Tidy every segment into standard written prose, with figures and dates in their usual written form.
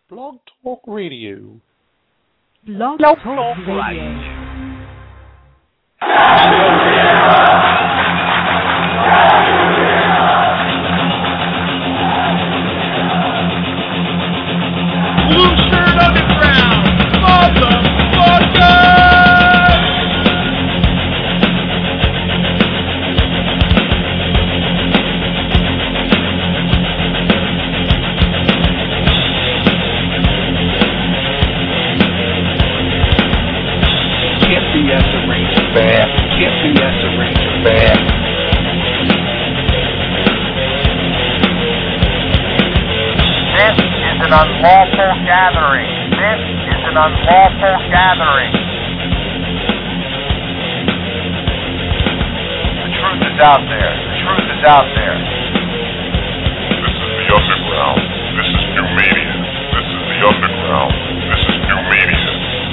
Blog Talk Radio. Blog Talk Radio. Blue Shirt Underground, motherfucker! Unlawful gathering. This is an unlawful gathering. The truth is out there. The truth is out there. This is the underground. This is new media. This is the underground. This is new media.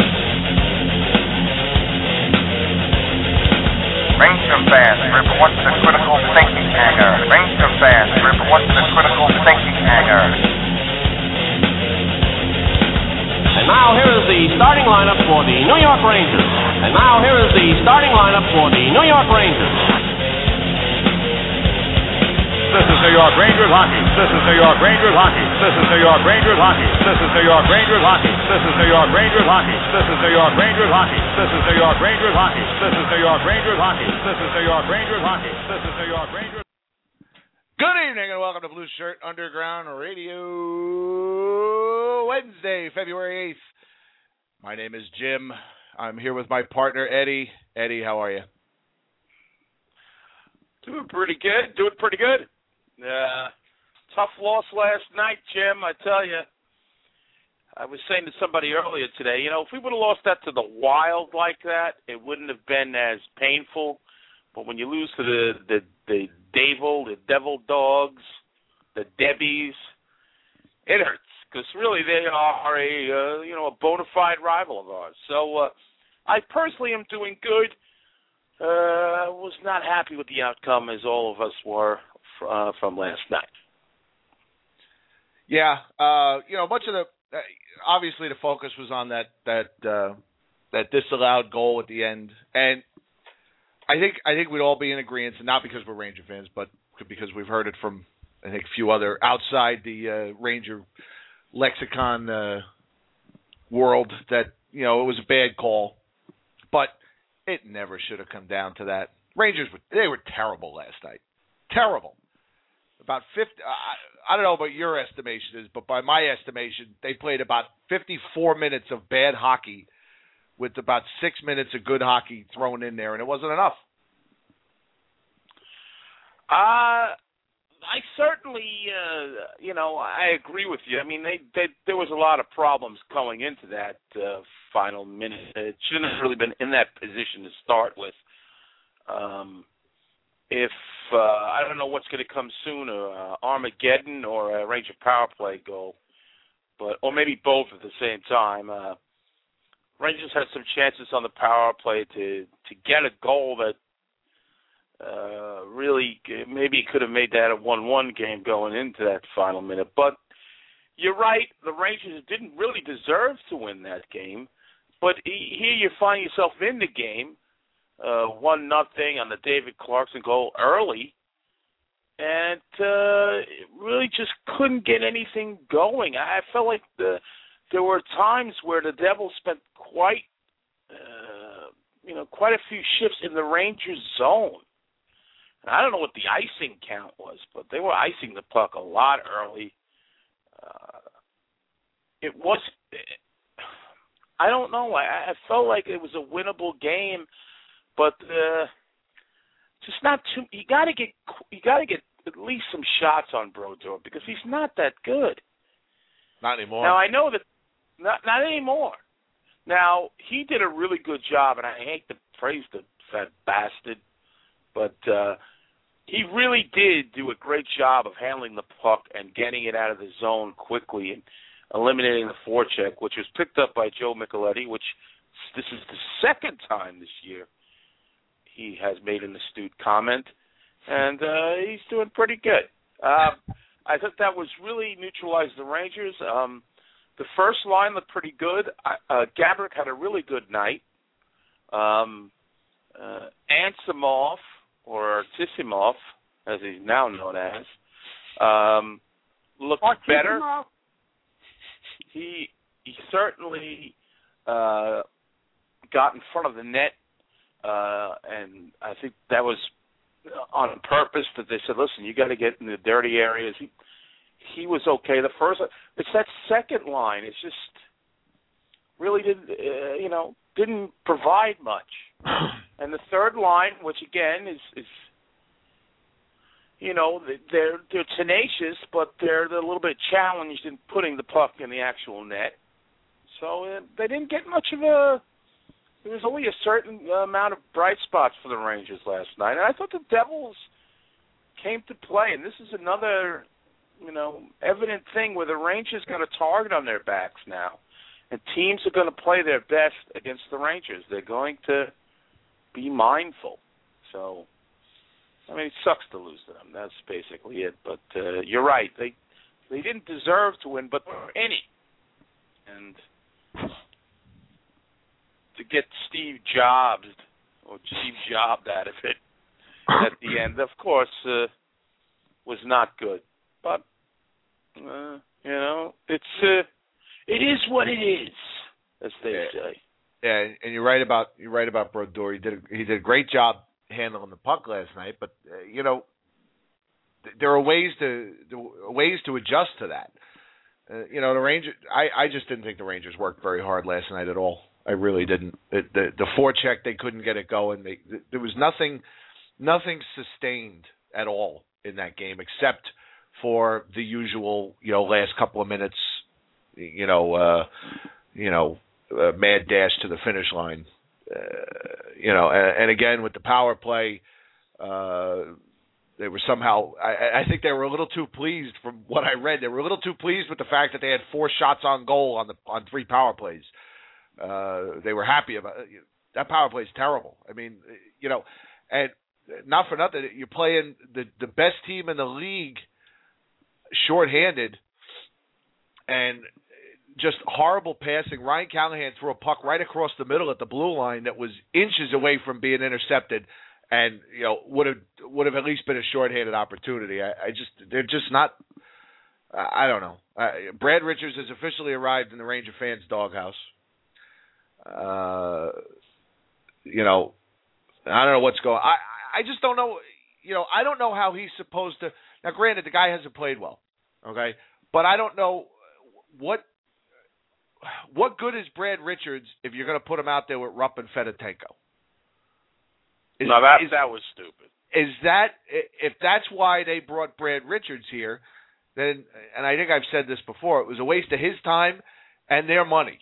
Ranger fans, report to the critical thinking hangar. Ranger fans, report to the critical thinking hangar. And now here is the starting lineup for the New York Rangers. And now here is the starting lineup for the New York Rangers. This is New York Rangers hockey. This is New York Rangers hockey. This is New York Rangers hockey. This is New York Rangers hockey. This is New York Rangers hockey. This is New York Rangers hockey. This is New York Rangers hockey. This is New York Rangers hockey. This is New York Rangers hockey. This is New York Rangers. Good evening and welcome to Blue Shirt Underground Radio, Wednesday, February 8th. My name is Jim. I'm here with my partner, Eddie. Eddie, how are you? Doing pretty good. Tough loss last night, Jim, I tell you. I was saying to somebody earlier today, if we would have lost that to the Wild like that, it wouldn't have been as painful. But when you lose to the Devil Dogs, the Debbies, it hurts because really they are a bona fide rival of ours. So I personally am doing good. Was not happy with the outcome as all of us were from last night. Yeah, much of the obviously the focus was on that disallowed goal at the end, and I think we'd all be in agreement, and not because we're Ranger fans, but because we've heard it from, I think, a few other outside the Ranger lexicon world that, it was a bad call. But it never should have come down to that. Rangers, they were terrible last night. Terrible. About 50, I don't know what your estimation is, but by my estimation, they played about 54 minutes of bad hockey with about 6 minutes of good hockey thrown in there, and it wasn't enough. I certainly, I agree with you. I mean, there was a lot of problems going into that final minute. It shouldn't have really been in that position to start with. If I don't know what's going to come sooner, Armageddon or a Ranger power play goal, or maybe both at the same time. Rangers had some chances on the power play to get a goal that really maybe could have made that a 1-1 game going into that final minute. But you're right, the Rangers didn't really deserve to win that game. But here you find yourself in the game, 1-0 on the David Clarkson goal early, and really just couldn't get anything going. I felt like there were times where the Devils spent quite a few shifts in the Rangers zone. And I don't know what the icing count was, but they were icing the puck a lot early. I don't know. I felt like it was a winnable game, but just not too. You got to get at least some shots on Brodeur because he's not that good. Not anymore. Now I know that not anymore. Now he did a really good job, and I hate to praise the fat bastard, but he really did do a great job of handling the puck and getting it out of the zone quickly and eliminating the forecheck, which was picked up by Joe Micheletti, which this is the second time this year he has made an astute comment, and he's doing pretty good. I thought that was really neutralized the Rangers. the first line looked pretty good. Gaborik had a really good night. Ansimov, or Tisimov, as he's now known as, looked better. He certainly got in front of the net, and I think that was on purpose. That they said, "Listen, you got to get in the dirty areas." He was okay. It's that second line. It's just really didn't provide much. And the third line, which again is they're tenacious, but they're a little bit challenged in putting the puck in the actual net. So they didn't get much of a. There was only a certain amount of bright spots for the Rangers last night, and I thought the Devils came to play. And this is another, evident thing where the Rangers got a target on their backs now, and teams are going to play their best against the Rangers. They're going to be mindful. So, it sucks to lose to them. That's basically it. But you're right. They didn't deserve to win, but there were any. And to get Steve Jobs out of it at the end, of course, was not good. But it is what it is, as they say. Yeah, and you're right about Brodeur. He did a great job handling the puck last night, but there are ways to adjust to that. The Rangers. I just didn't think the Rangers worked very hard last night at all. I really didn't. The forecheck, they couldn't get it going. There was nothing sustained at all in that game, except for the usual, last couple of minutes, mad dash to the finish line, and again with the power play, they were somehow. I think they were a little too pleased, from what I read. They were a little too pleased with the fact that they had 4 shots on goal on 3 power plays. They were happy about it. That power play is terrible. And not for nothing, you're playing the best team in the league shorthanded, and just horrible passing. Ryan Callahan threw a puck right across the middle at the blue line that was inches away from being intercepted, and would have at least been a shorthanded opportunity. They're just not. I don't know. Brad Richards has officially arrived in the Ranger fans' doghouse. I don't know what's going. I just don't know. I don't know how he's supposed to. Now, granted, the guy hasn't played well, okay, but I don't know what good is Brad Richards if you're going to put him out there with Rupp and Fedotenko? That was stupid. If that's why they brought Brad Richards here, then, and I think I've said this before, it was a waste of his time and their money.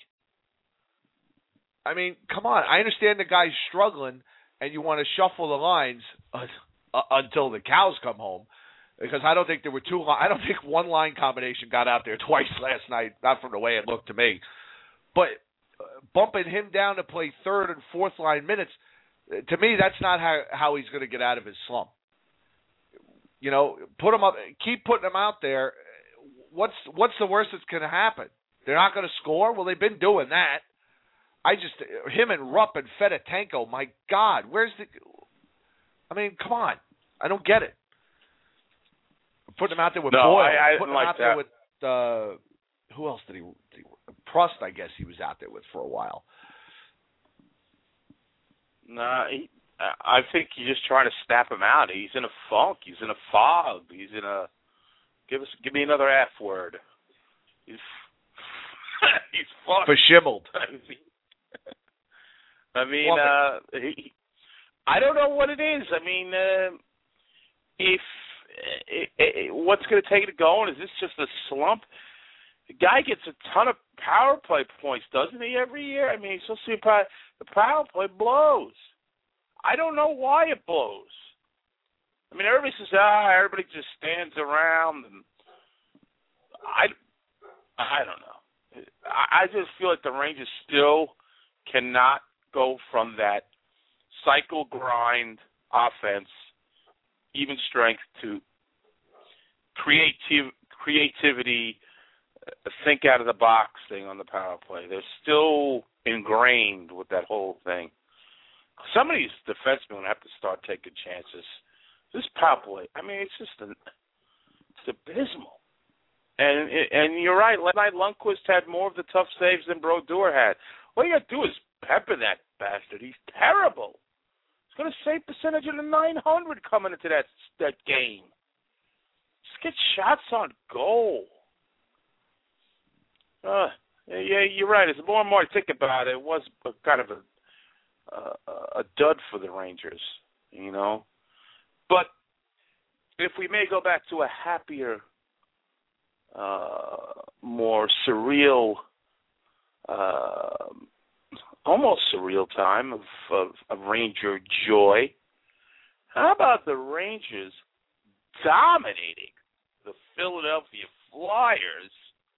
Come on. I understand the guy's struggling and you want to shuffle the lines until the cows come home, because I don't think there were I don't think one line combination got out there twice last night, not from the way it looked to me. But bumping him down to play third and fourth line minutes, to me, that's not how he's going to get out of his slump. Put him up, keep putting him out there. What's the worst that's going to happen? They're not going to score? Well, they've been doing that. Him and Rupp and Fedotenko, my God, come on. I don't get it. Putting him out there with Boyle. Putting him out there with, who else did he Prost, I guess he was out there with for a while. Nah, I think you're just trying to snap him out. He's in a funk. He's in a fog. He's in a, give me another F word. He's fucked. Verschimmeled. I don't know what it is. If what's going to take it going? Is this just a slump? The guy gets a ton of power play points, doesn't he, every year? He's supposed to be the power play blows. I don't know why it blows. Everybody says, everybody just stands around, and I don't know. I just feel like the Rangers still cannot go from that cycle grind offense, even strength, to creativity, think out of the box thing on the power play. They're still ingrained with that whole thing. Some of these defensemen have to start taking chances. This power play, I mean, it's abysmal. And you're right. Last night, Lundqvist had more of the tough saves than Brodeur had. All you got to do is pepper that bastard. He's terrible. He's got a save percentage of 900 coming into that game. Just get shots on goal. Yeah, you're right. As more and more I think about it, it was kind of a dud for the Rangers, you know. But if we may go back to a happier, more surreal, almost surreal time of Ranger joy, how about the Rangers dominating the Philadelphia Flyers?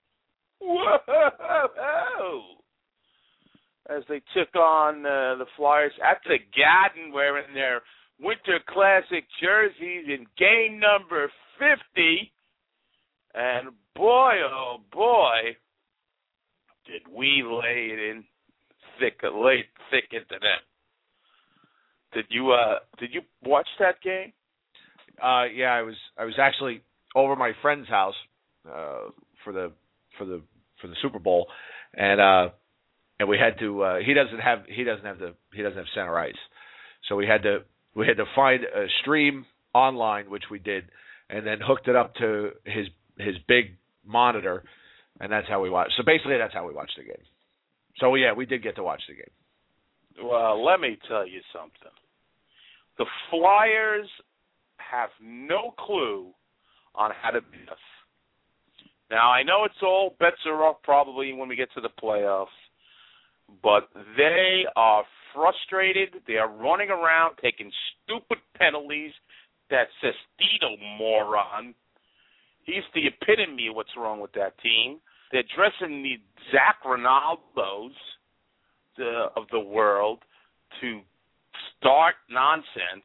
Whoa! As they took on the Flyers at the Garden, wearing their Winter Classic jerseys in game number 50. And boy, oh boy, did we lay it in thick into them. Did you watch that game? Yeah, I was actually over my friend's house for the Super Bowl, and we had to. He doesn't have center ice, so we had to find a stream online, which we did, and then hooked it up to his big monitor, and that's how we watched. So basically, that's how we watched the game. So yeah, we did get to watch the game. Well, let me tell you something. The Flyers have no clue on how to beat us. Now, I know it's all bets are off probably when we get to the playoffs, but they are frustrated. They are running around taking stupid penalties. That Sestito moron. He's the epitome of what's wrong with that team. They're dressing the Zach Ronaldos of the world to start nonsense.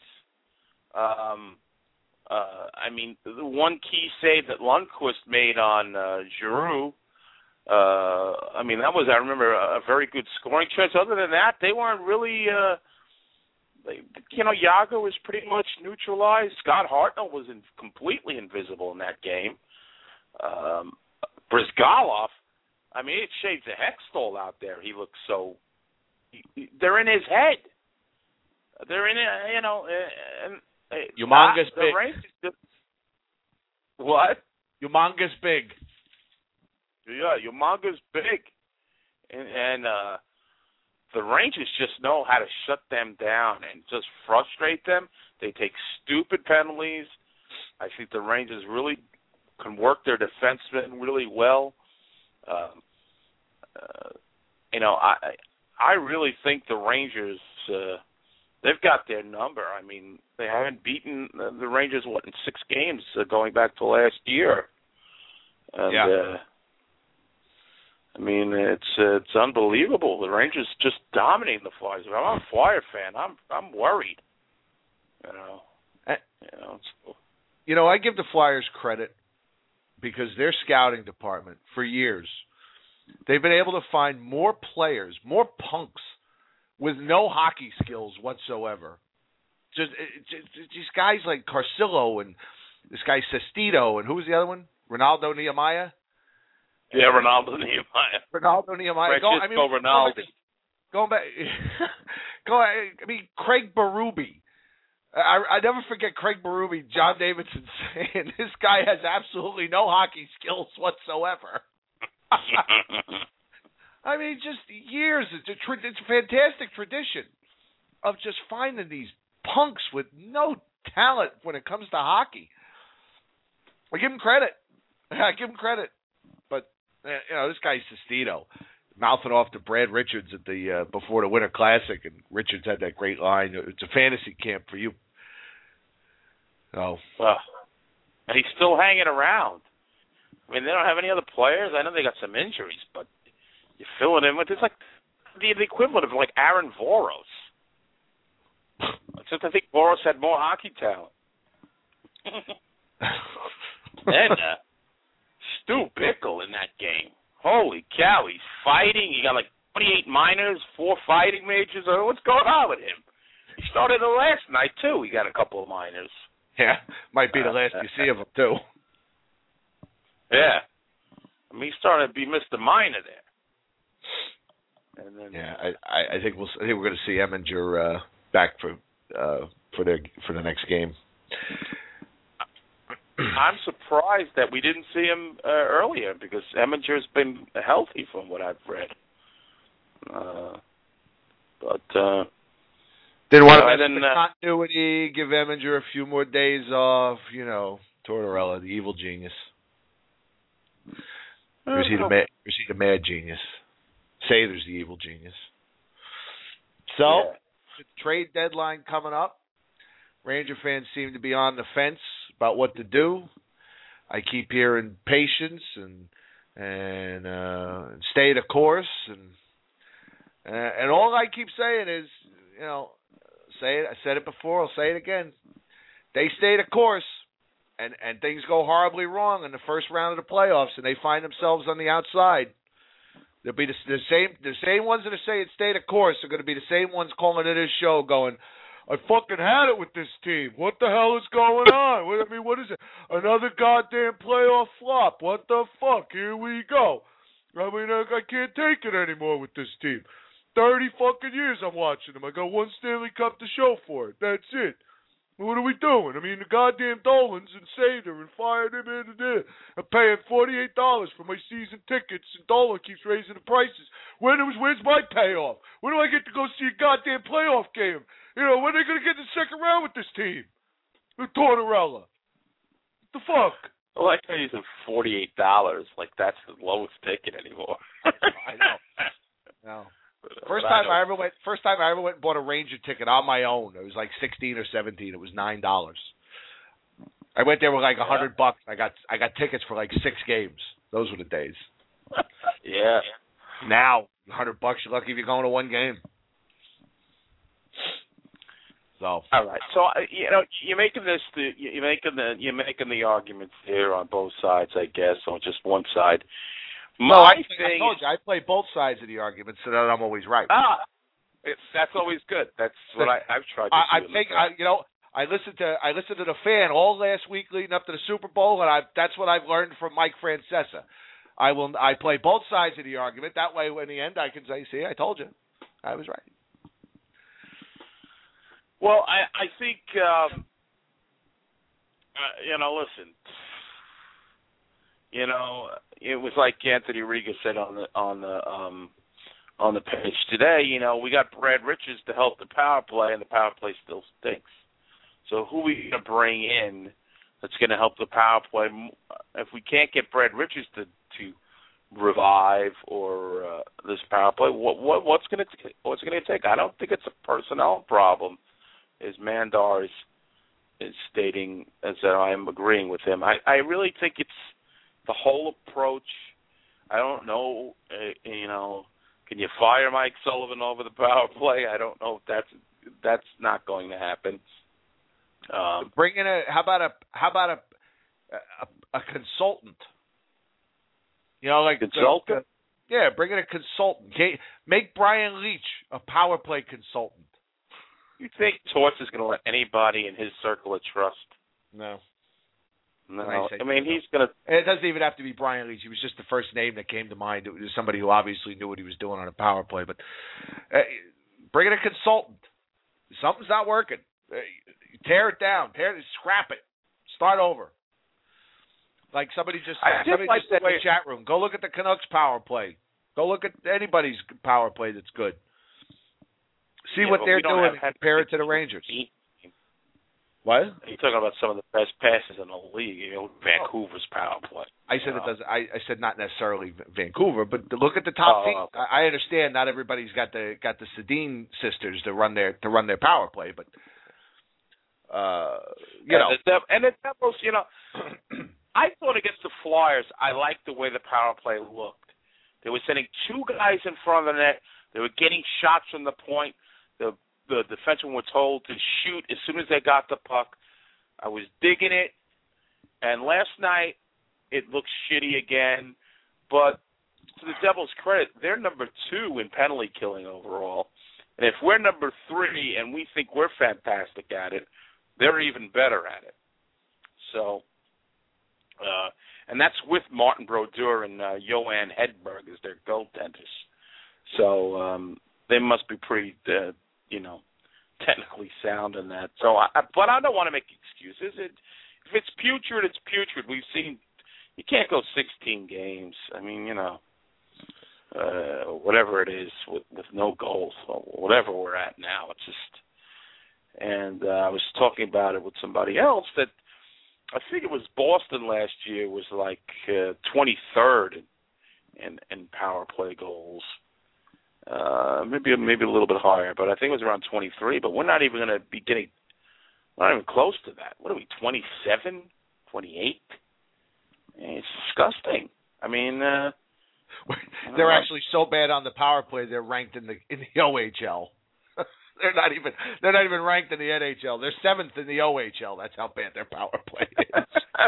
I mean, the one key save that Lundqvist made on Giroux, I mean, that was, I remember, a very good scoring chance. Other than that, they weren't really, Yager was pretty much neutralized. Scott Hartnell was completely invisible in that game. Brizgalov, I mean, it shades of Hextall out there. He looks so, they're in his head. They're in it, and humongous big. What? Humongous big. Yeah, humongous big. And the Rangers just know how to shut them down and just frustrate them. They take stupid penalties. I think the Rangers really can work their defensemen really well. I really think the Rangers, they've got their number. I mean, they haven't beaten the Rangers, in 6 games going back to last year. And, yeah. I mean, it's unbelievable. The Rangers just dominating the Flyers. If I'm a Flyer fan, I'm worried. I give the Flyers credit because their scouting department for years, they've been able to find more players, more punks with no hockey skills whatsoever. Just these guys like Carcillo and this guy Sestito and who was the other one? Ronaldo Nehemiah. Yeah, Ronaldo Nehemiah. Francisco Ronaldo. Going back. I mean, Craig Berube. I never forget Craig Berube, John Davidson saying this guy has absolutely no hockey skills whatsoever. I mean, just years. It's a fantastic tradition of just finding these punks with no talent when it comes to hockey. I give him credit. But, this guy Sestito, mouthing off to Brad Richards at the before the Winter Classic, and Richards had that great line, it's a fantasy camp for you. Oh. And he's still hanging around. I mean, they don't have any other players. I know they got some injuries, but you're filling in with it's like the equivalent of like Aaron Voros. Except I think Voros had more hockey talent. And Stu Bickle in that game. Holy cow, he's fighting. He got like 28 minors, 4 fighting majors. What's going on with him? He started the last night, too. He got a couple of minors. Yeah, might be the last you see of him, too. Yeah. I mean, he's starting to be Mr. Minor there. And then, yeah, I think we're going to see Eminger back for the next game. I'm surprised that we didn't see him earlier because Eminger's been healthy from what I've read. Didn't want to mess with the continuity, give Eminger a few more days off, Tortorella, the evil genius. Or is he the mad genius? Say there's the evil genius. So, the trade deadline coming up. Ranger fans seem to be on the fence about what to do. I keep hearing patience and stay the course, and all I keep saying is, say it. I said it before. I'll say it again. They stay the course, and things go horribly wrong in the first round of the playoffs, and they find themselves on the outside. There'll be the same ones that are saying stay the course are going to be the same ones calling in this show going, I fucking had it with this team. What the hell is going on? What is it? Another goddamn playoff flop. What the fuck? Here we go. I can't take it anymore with this team. 30 fucking years I'm watching them. I got one Stanley Cup to show for it. That's it. What are we doing? The goddamn Dolans and Sater and fired him in there. I'm paying $48 for my season tickets, and Dolan keeps raising the prices. Where's my payoff? When do I get to go see a goddamn playoff game? When are they going to get in the second round with this team? With Tortorella. What the fuck? Well, I tell you, $48. Like, that's the lowest ticket anymore. I know. No. First time I ever went and bought a Ranger ticket on my own. It was like 16 or 17. It was $9. I went there with like $100. I got tickets for like 6 games. Those were the days. Yeah. Now $100, you're lucky if you're going to one game. So. All right. So you're making the arguments here on both sides, I guess, on just one side. I told you I play both sides of the argument so that I'm always right. That's always good. That's what I've tried to do. I listened to the fan all last week leading up to the Super Bowl, and that's what I've learned from Mike Francesa. I play both sides of the argument. That way, in the end, I can say, "See, I told you, I was right." Well, I think listen. It was like Anthony Riga said on the page today. We got Brad Richards to help the power play, and the power play still stinks. So who are we going to bring in that's going to help the power play? If we can't get Brad Richards to revive or this power play, what's going to take? I don't think it's a personnel problem, as Mandar is stating, as I am agreeing with him. I really think it's the whole approach. I don't know, can you fire Mike Sullivan over the power play? I don't know if that's not going to happen. Bring in how about a consultant? Consultant? Bring in a consultant. Make Brian Leach a power play consultant. You think Torts is going to let anybody in his circle of trust? No. He's going to... It doesn't even have to be Brian Leach. He was just the first name that came to mind. It was somebody who obviously knew what he was doing on a power play. But bring in a consultant. Something's not working. Tear it down. Scrap it. Start over. Like somebody just said in the chat room, go look at the Canucks power play. Go look at anybody's power play that's good. See what they're doing and compare it to the Rangers. What? You're talking about some of the best passes in the league. Vancouver's power play. I said it does. I said not necessarily Vancouver, but look at the top teams. Okay. I understand not everybody's got the Sedin sisters to run their power play, but and the Devils. I thought against the Flyers, I liked the way the power play looked. They were sending 2 guys in front of the net. They were getting shots from the point. The defensemen were told to shoot as soon as they got the puck. I was digging it. And last night, it looks shitty again. But to the Devils' credit, they're number 2 in penalty killing overall. And if we're number 3 and we think we're fantastic at it, they're even better at it. So, and that's with Martin Brodeur and Johan Hedberg as their goaltenders. So they must be pretty, technically sound in that. So, but I don't want to make excuses. If it's putrid, it's putrid. We've seen you can't go 16 games. I mean, whatever it is with no goals, or whatever we're at now. It's just, and I was talking about it with somebody else that I think it was Boston last year was like 23rd in power play goals. Maybe a little bit higher, but I think it was around 23. But we're not even going to be getting, not even close to that. What are we, 27, 28? It's disgusting. I mean, they're actually so bad on the power play. They're ranked in the OHL. They're not even ranked in the NHL. They're 7th in the OHL. That's how bad their power play is.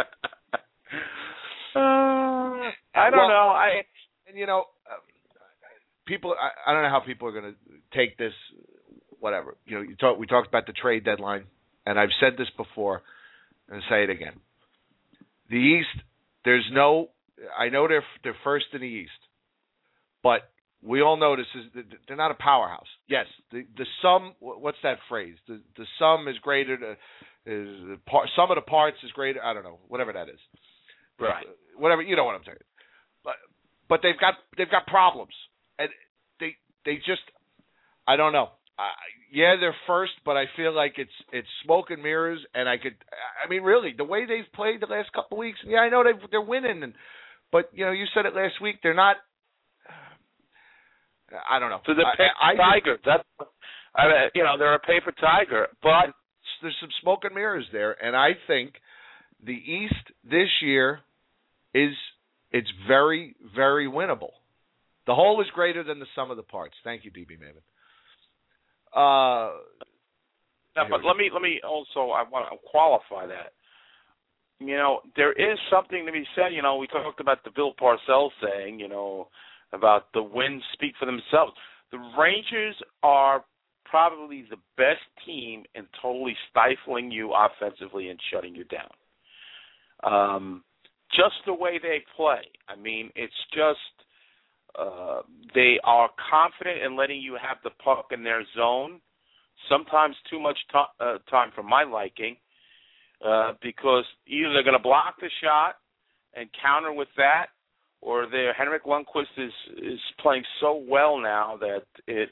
I don't know. People. I don't know how people are going to take this. Whatever. We talked about the trade deadline, and I've said this before, and say it again. The East. There's no. I know they're first in the East, but we all know they're not a powerhouse. Yes, the sum. What's that phrase? The sum is greater. Sum of the parts is greater. I don't know. Whatever that is. Right. Whatever. You know what I'm saying. But they've got problems, and they just. I don't know. They're first, but I feel like it's smoke and mirrors. And I mean, really, the way they've played the last couple of weeks. Yeah, I know they're winning, but you said it last week. They're not. I don't know. So they're paper tiger. They're a paper tiger, but there's some smoke and mirrors there, and I think the East this year it's very, very winnable. The whole is greater than the sum of the parts. Thank you, DB Maven. But let me also I want to qualify that. There is something to be said. We talked about the Bill Parcells saying, about the wins speak for themselves. The Rangers are probably the best team in totally stifling you offensively and shutting you down. Just the way they play. I mean, it's just they are confident in letting you have the puck in their zone, sometimes too much time for my liking, because either they're going to block the shot and counter with that, or Henrik Lundqvist is playing so well now that it's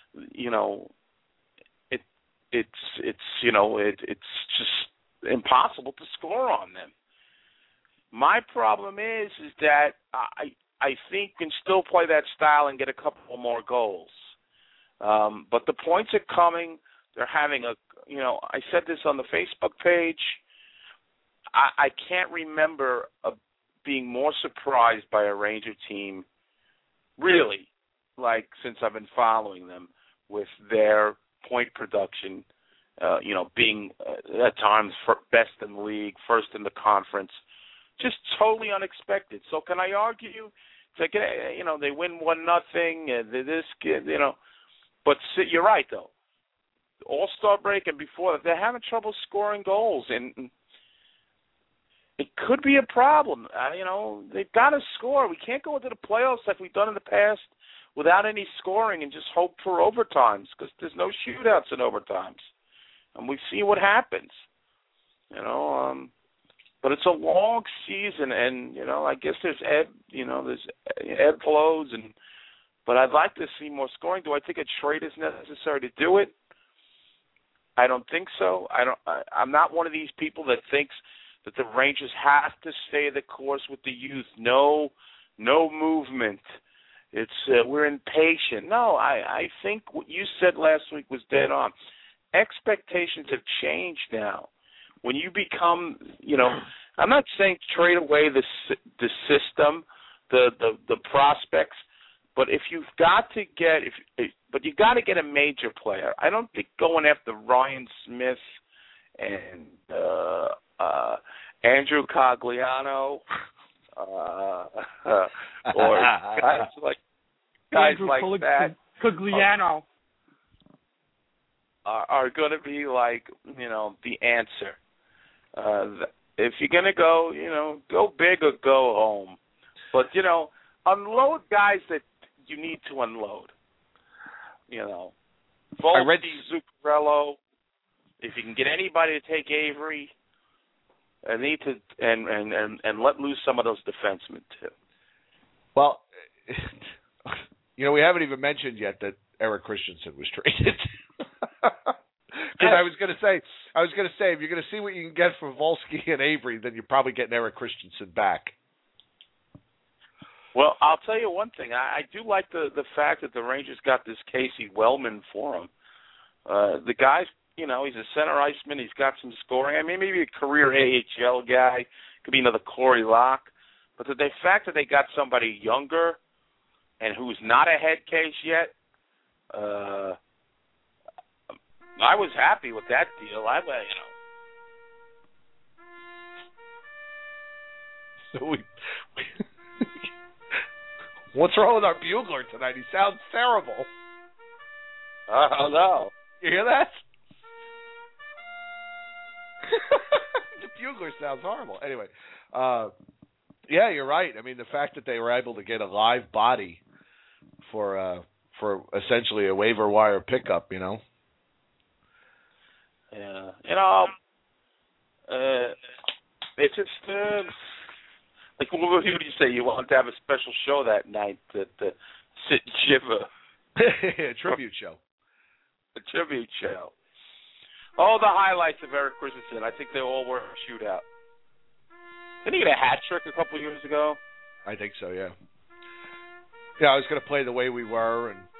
just impossible to score on them. My problem is that I think can still play that style and get a couple more goals. But the points are coming. They're having I said this on the Facebook page. I can't remember being more surprised by a Ranger team, really, since I've been following them, with their point production, being at times best in the league, first in the conference, just totally unexpected. So can I argue? They win 1-0. This kid, but you're right though. All-Star break and before that, they're having trouble scoring goals, and it could be a problem. They've got to score. We can't go into the playoffs like we've done in the past without any scoring and just hope for overtimes, because there's no shootouts in overtimes, and we've seen what happens. But it's a long season, and I guess there's ebb flows, but I'd like to see more scoring. Do I think a trade is necessary to do it? I don't think so. I'm not one of these people that thinks that the Rangers have to stay the course with the youth. No movement. It's we're impatient. No, I think what you said last week was dead on. Expectations have changed now. When you become, I'm not saying trade away the system, the prospects, but if you've got to you got to get a major player. I don't think going after Ryan Smith and Andrew Cogliano or guys like that. Cogliano are going to be like, the answer. If you're going to go, go big or go home. But, unload guys that you need to unload. Volsky, Zuccarello. If you can get anybody to take Avery, and let loose some of those defensemen too. Well, we haven't even mentioned yet that Eric Christensen was traded. Because I was going to say, if you're going to see what you can get from Volsky and Avery, then you're probably getting Eric Christensen back. Well, I'll tell you one thing. I do like the fact that the Rangers got this Casey Wellman for him. The guy's, he's a center iceman. He's got some scoring. I mean, maybe a career AHL guy. Could be another Corey Locke. But the fact that they got somebody younger and who's not a head case yet, I was happy with that deal. So what's wrong with our bugler tonight? He sounds terrible. I don't know. You hear that? The bugler sounds horrible. Anyway, yeah, you're right. I mean, the fact that they were able to get a live body for essentially a waiver wire pickup, Yeah. It's just like what would you say? You want to have a special show that night that sit and shiver. A tribute show. A tribute show. All the highlights of Eric Christensen, I think they all were a shootout. Didn't he get a hat trick a couple of years ago? I think so, yeah. Yeah, I was going to play The Way We Were and,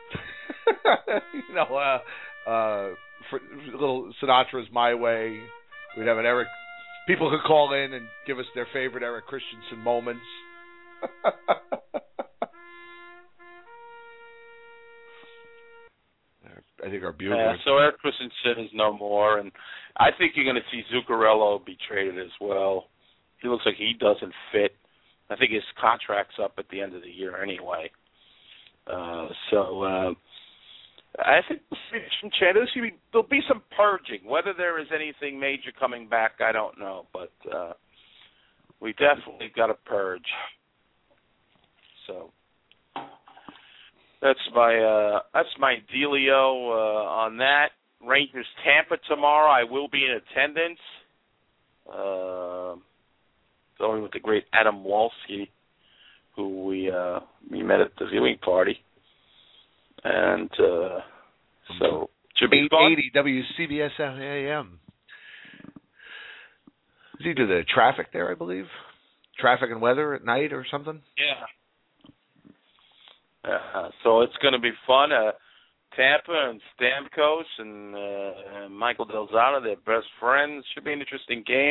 for little Sinatra's My Way. We'd have an Eric. People could call in and give us their favorite Eric Christensen moments. I think our bugler. Yeah, so Eric Christensen is no more, and I think you're going to see Zuccarello be traded as well. He looks like he doesn't fit. I think his contract's up at the end of the year anyway. I think there'll be some purging. Whether there is anything major coming back, I don't know, but we definitely got to purge. So that's my dealio on that. Rangers Tampa tomorrow. I will be in attendance. Going with the great Adam Walsky, who we met at the viewing party. And so should be 880 WCBS AM. Does he do the traffic there, I believe? Traffic and weather at night or something? Yeah. So it's going to be fun. Tampa and Stamkos and Michael Del Zotto, they're best friends. Should be an interesting game.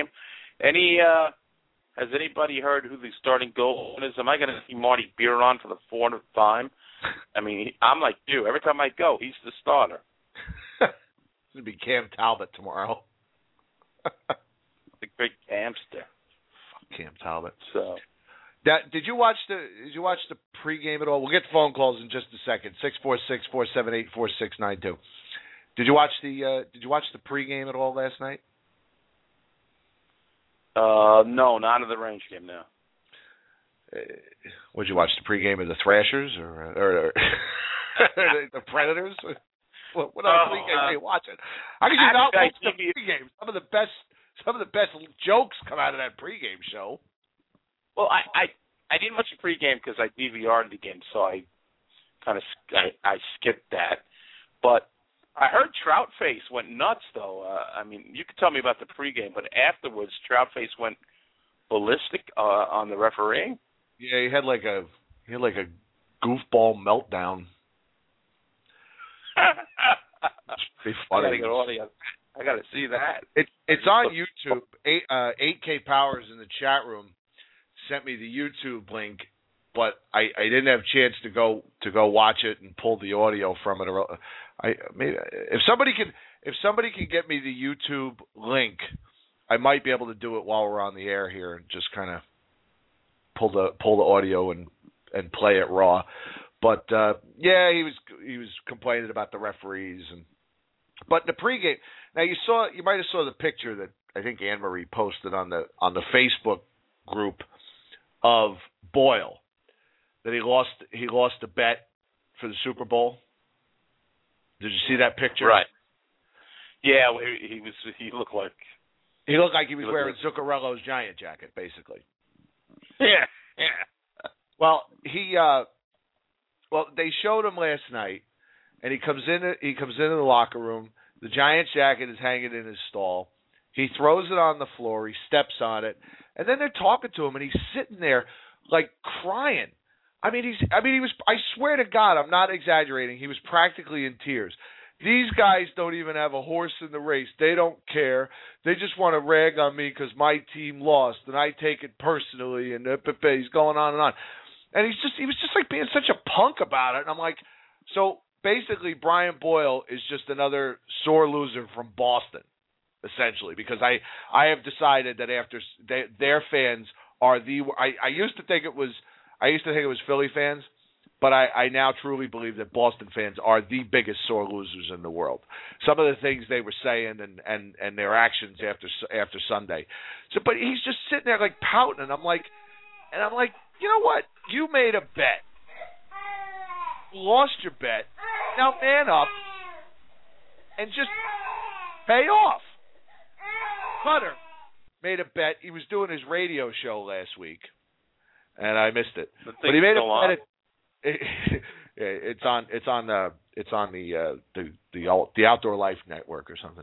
Has anybody heard who the starting goalie is? Am I going to see Marty Biron for the 400th time? I mean, I'm like you. Every time I go, he's the starter. It's going to be Cam Talbot tomorrow. The great Camster. Fuck Cam Talbot. So, did you watch the pregame at all? We'll get phone calls in just a second. 646-478-4692. Did you watch the pregame at all last night? No, not of the Range game. No. Would you watch the pregame of the Thrashers or the Predators? What other pregame are you watching? How could you not watch the pregame? Some of the best jokes come out of that pregame show. Well, I didn't watch the pregame because I DVR'd the game, so I kind of skipped that. But I heard Troutface went nuts, though. I mean, you could tell me about the pregame, but afterwards, Troutface went ballistic on the refereeing. Yeah, he had like a goofball meltdown. It's funny. I got to see that. It's on YouTube. 8K Powers in the chat room sent me the YouTube link, but I didn't have a chance to go watch it and pull the audio from it. If somebody can get me the YouTube link, I might be able to do it while we're on the air here and just kind of pull the audio and play it raw. But yeah, he was complaining about the referees but in the pregame. Now you might have saw the picture that I think Anne Marie posted on the Facebook group of Boyle, that he lost a bet for the Super Bowl. Did you see that picture? Right. Yeah, he looked like he was wearing Zuccarello's Giant jacket, basically. Yeah. Well, they showed him last night, and he comes into the locker room. The Giants jacket is hanging in his stall. He throws it on the floor. He steps on it, and then they're talking to him, and he's sitting there like crying. I mean, he was. I swear to God, I'm not exaggerating. He was practically in tears. These guys don't even have a horse in the race. They don't care. They just want to rag on me because my team lost, and I take it personally. And he's going on and on. And he was just like being such a punk about it. And I'm like, so basically, Brian Boyle is just another sore loser from Boston, essentially, because I have decided that after their fans are I used to think it was Philly fans, but I now truly believe that Boston fans are the biggest sore losers in the world. Some of the things they were saying and their actions after Sunday. So, but he's just sitting there like pouting, and I'm like, you know what? You made a bet, lost your bet. Now man up and just pay off. Cutter made a bet. He was doing his radio show last week, and I missed it. But he made a bet. It's on the Outdoor Life Network or something.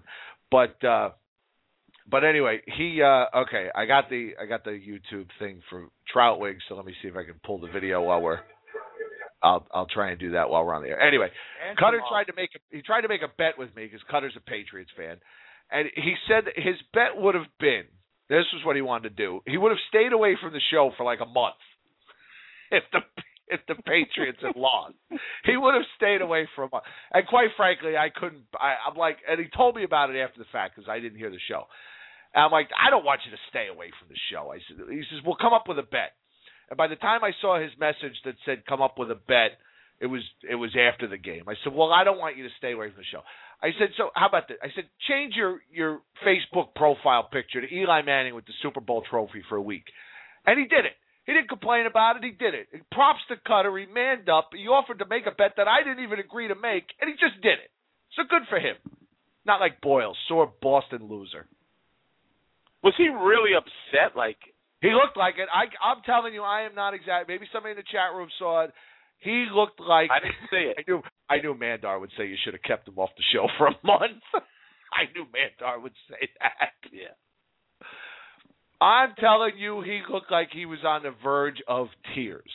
But anyway, okay. I got the YouTube thing for Troutwig, so let me see if I can pull the video while I'll try and do that while we're on the air. Anyway, Cutter tried to make a bet with me because Cutter's a Patriots fan, and he said that his bet would have been, this was what he wanted to do. He would have stayed away from the show for like a month if the Patriots had lost. He would have stayed away for a month. And quite frankly, I couldn't. I'm like, and he told me about it after the fact because I didn't hear the show. And I'm like, I don't want you to stay away from the show. He says, well, come up with a bet. And by the time I saw his message that said come up with a bet, it was after the game. I said, well, I don't want you to stay away from the show. I said, so how about this? I said, change your Facebook profile picture to Eli Manning with the Super Bowl trophy for a week. And he did it. He didn't complain about it. He did it. Props to Cutter. He manned up. He offered to make a bet that I didn't even agree to make, and he just did it. So good for him. Not like Boyle, sore Boston loser. Was he really upset? Like he looked like it. I'm telling you, I am not exact. Maybe somebody in the chat room saw it. He looked like I didn't see it. I knew Mandar would say you should have kept him off the show for a month. I knew Mandar would say that. Yeah. I'm telling you, he looked like he was on the verge of tears.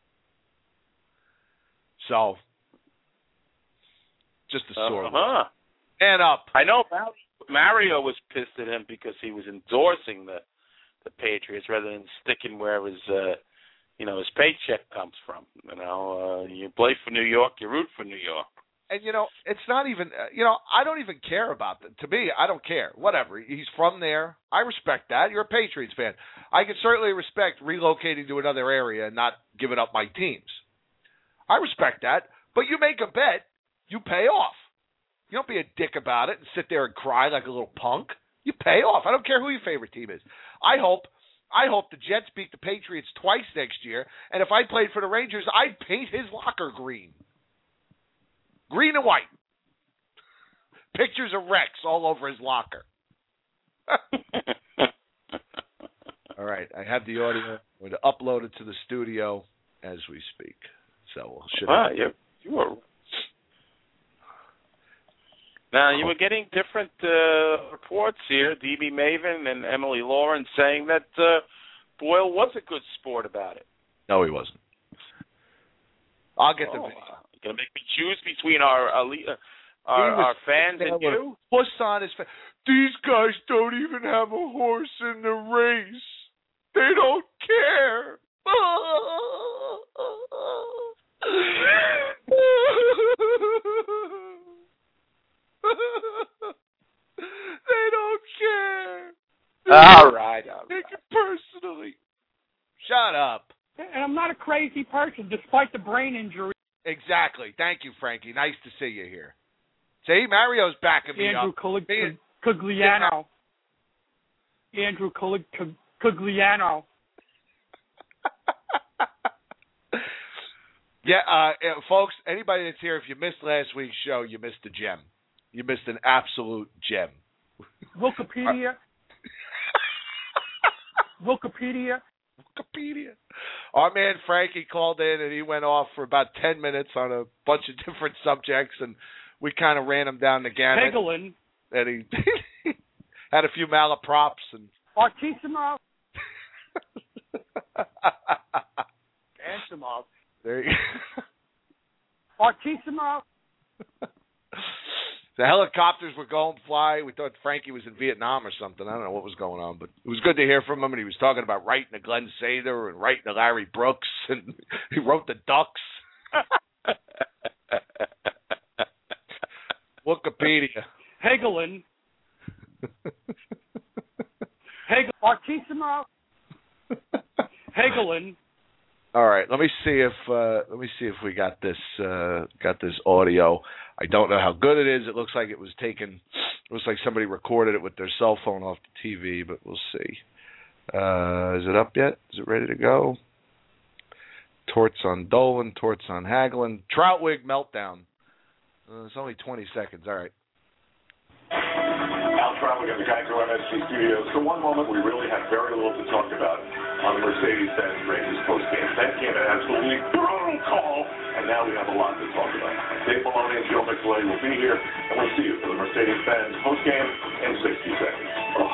So, just a sore look. And up. I know Mario was pissed at him because he was endorsing the Patriots rather than sticking where his his paycheck comes from. You play for New York, you root for New York. And, it's not even, I don't even care about that. To me, I don't care. Whatever. He's from there. I respect that. You're a Patriots fan. I can certainly respect relocating to another area and not giving up my teams. I respect that. But you make a bet, you pay off. You don't be a dick about it and sit there and cry like a little punk. You pay off. I don't care who your favorite team is. I hope the Jets beat the Patriots twice next year, and if I played for the Rangers, I'd paint his locker green. Green and white. Pictures of Rex all over his locker. All right, I have the audio. I'm going to upload it to the studio as we speak. So you were. Now, you were getting different reports here, D.B. Maven and Emily Lauren, saying that Boyle was a good sport about it. No, he wasn't. I'll get the video. You're going to make me choose between our fans and you? Puss on his face. These guys don't even have a horse in the race. They don't care. They don't care. All right. Take it personally. Shut up. crazy person, despite the brain injury. Exactly. Thank you, Frankie. Nice to see you here. See, Mario's backing me Andrew up. Cugliano. Andrew Cugliano. Yeah, folks, anybody that's here, if you missed last week's show, you missed a gem. You missed an absolute gem. Wikipedia. Our man Frankie called in, and he went off for about 10 minutes on a bunch of different subjects, and we kind of ran him down the gamut. Hegelin. And he had a few malaprops. And Artissimo. Ansimov. There you go. Artissimo. The helicopters were going fly. We thought Frankie was in Vietnam or something. I don't know what was going on, but it was good to hear from him. And he was talking about writing to Glenn Sather and writing to Larry Brooks, and he wrote the Ducks. Wikipedia. Hegelin. Artissimo. Hegelin. All right, let me see if we got this audio. I don't know how good it is. It looks like it was taken. It looks like somebody recorded it with their cell phone off the TV, but we'll see. Is it up yet? Is it ready to go? Torts on Dolan, torts on Hagelin, Troutwig meltdown. It's only 20 seconds. All right. Al Troutwig at the Geico MSG Studios. For one moment, we really had very little to talk about on the Mercedes-Benz Rangers postgame. That came an absolutely brutal call, and now we have a lot to talk about. Dave Maloney and Joe McClay will be here, and we'll see you for the Mercedes-Benz postgame in 60 seconds.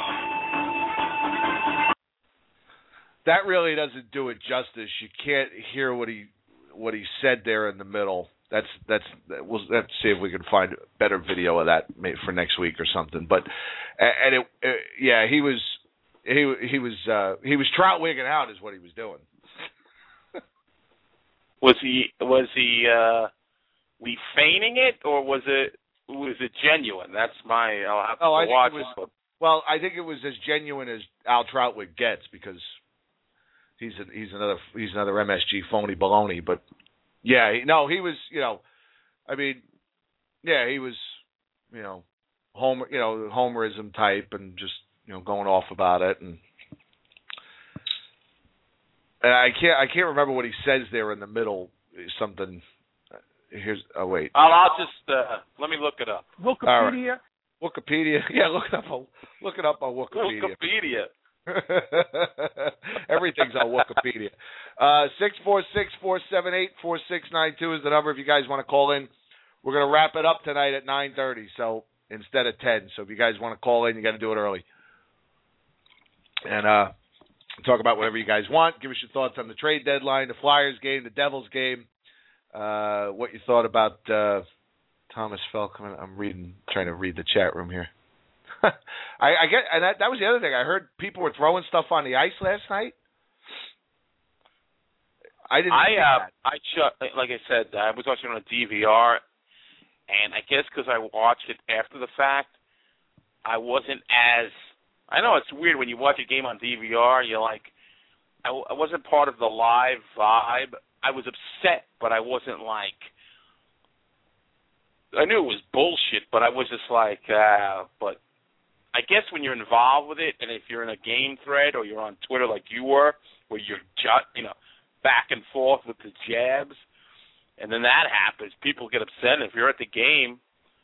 That really doesn't do it justice. You can't hear what he said there in the middle. We'll have to see if we can find a better video of that for next week or something. But he was Troutwigging out is what he was doing. Was he feigning it, or was it genuine? That's my. I'll have to watch it. Well, I think it was as genuine as Al Troutwig gets, because he's another MSG phony baloney. But yeah, he was, he was, homerism type, and just, going off about it, and I can't remember what he says there in the middle. Something. Wait. I'll just let me look it up. Wikipedia. Right. Wikipedia. Yeah, look it up on Wikipedia. Everything's on Wikipedia. 646-478-4692 is the number if you guys want to call in. We're going to wrap it up tonight at 9:30, so instead of 10. So if you guys want to call in, you got to do it early. And talk about whatever you guys want. Give us your thoughts on the trade deadline, the Flyers game, the Devils game. What you thought about Thomas Felkman. I'm trying to read the chat room here. I get, and that was the other thing. I heard people were throwing stuff on the ice last night. I didn't. Like I said, I was watching on a DVR, and I guess because I watched it after the fact, I wasn't as. I know it's weird when you watch a game on DVR. You're like, I wasn't part of the live vibe. I was upset, but I wasn't like. I knew it was bullshit, but I was just like, but. I guess when you're involved with it, and if you're in a game thread or you're on Twitter like you were, where you're back and forth with the jabs, and then that happens, people get upset. And if you're at the game,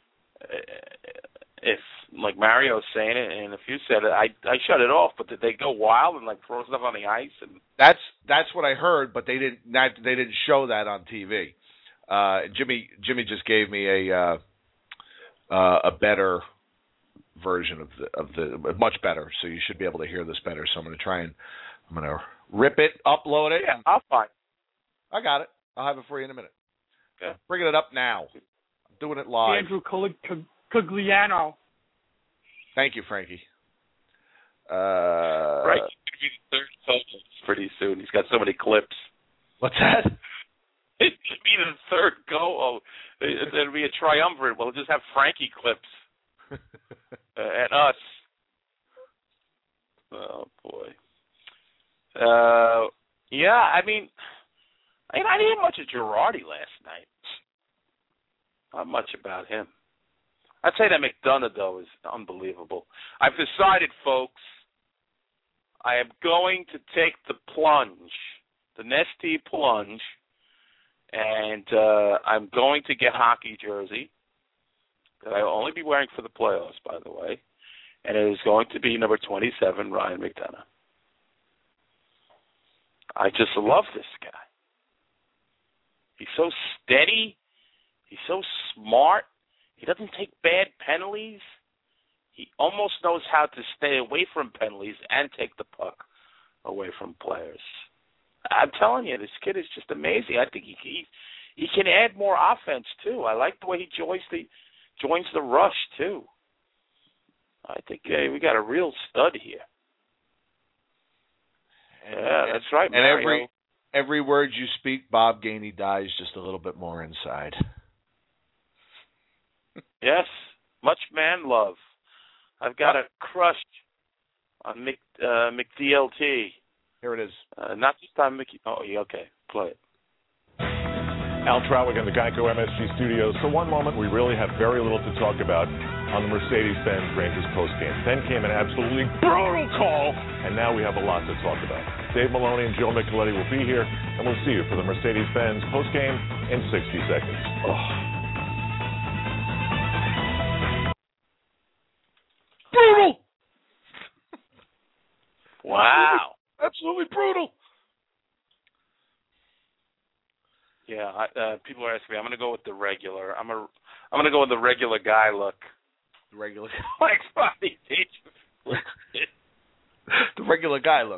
if like Mario's saying it, and if you said it, I shut it off. But did they go wild and like throw stuff on the ice? And that's what I heard, but they didn't show that on TV. Jimmy just gave me a better version of the much better, so you should be able to hear this better. So I'm going to rip it, upload it. Yeah, I'll find. I got it. I'll have it for you in a minute. Okay. Bringing it up now. I'm doing it live. Andrew Cugliano. Thank you, Frankie. Right, he's going to be the third co-host pretty soon. He's got so many clips. What's that? It's going to be the third co-host. It'll be a triumvirate. We'll just have Frankie clips. And us. Oh boy. Yeah, I mean, I didn't hear much of Girardi last night. Not much about him. I'd say that McDonough, though, is unbelievable. I've decided, folks, I am going to take the plunge, the Nestea plunge, and I'm going to get a hockey jersey that I will only be wearing for the playoffs, by the way, and it is going to be number 27, Ryan McDonough. I just love this guy. He's so steady. He's so smart. He doesn't take bad penalties. He almost knows how to stay away from penalties and take the puck away from players. I'm telling you, this kid is just amazing. I think he can add more offense too. I like the way he joins the rush too. I think we got a real stud here. Yeah, that's right, Mario. And every word you speak, Bob Gainey dies just a little bit more inside. Yes, much man love. I've got a crush on McDLT. Here it is. Not just on Mickey. Oh, yeah, okay. Play it. Al Trautwig in the Geico MSG Studios. For one moment, we really have very little to talk about on the Mercedes-Benz Rangers postgame. Then came an absolutely brutal call, and now we have a lot to talk about. Dave Maloney and Joe Micheletti will be here, and we'll see you for the Mercedes-Benz postgame in 60 seconds. Brutal! Wow. Absolutely brutal. Yeah, people are asking me. I'm going to go with the regular. I'm going to go with the regular guy look. The regular Like Rodney Dangerfield. The regular guy look.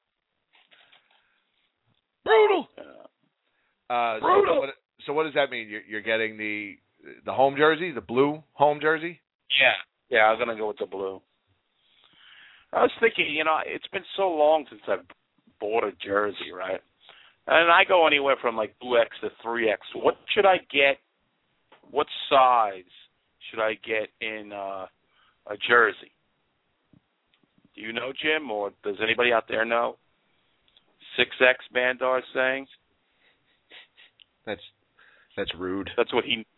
Brutal. Brutal. So what does that mean? You're getting the home jersey, the blue home jersey? Yeah, I'm going to go with the blue. I was thinking, it's been so long since I've bought a jersey, right? And I go anywhere from like 2X to 3X. What should I get? What size should I get in a jersey? Do you know, Jim, or does anybody out there know? 6X, Mandar's saying. That's rude. That's what he.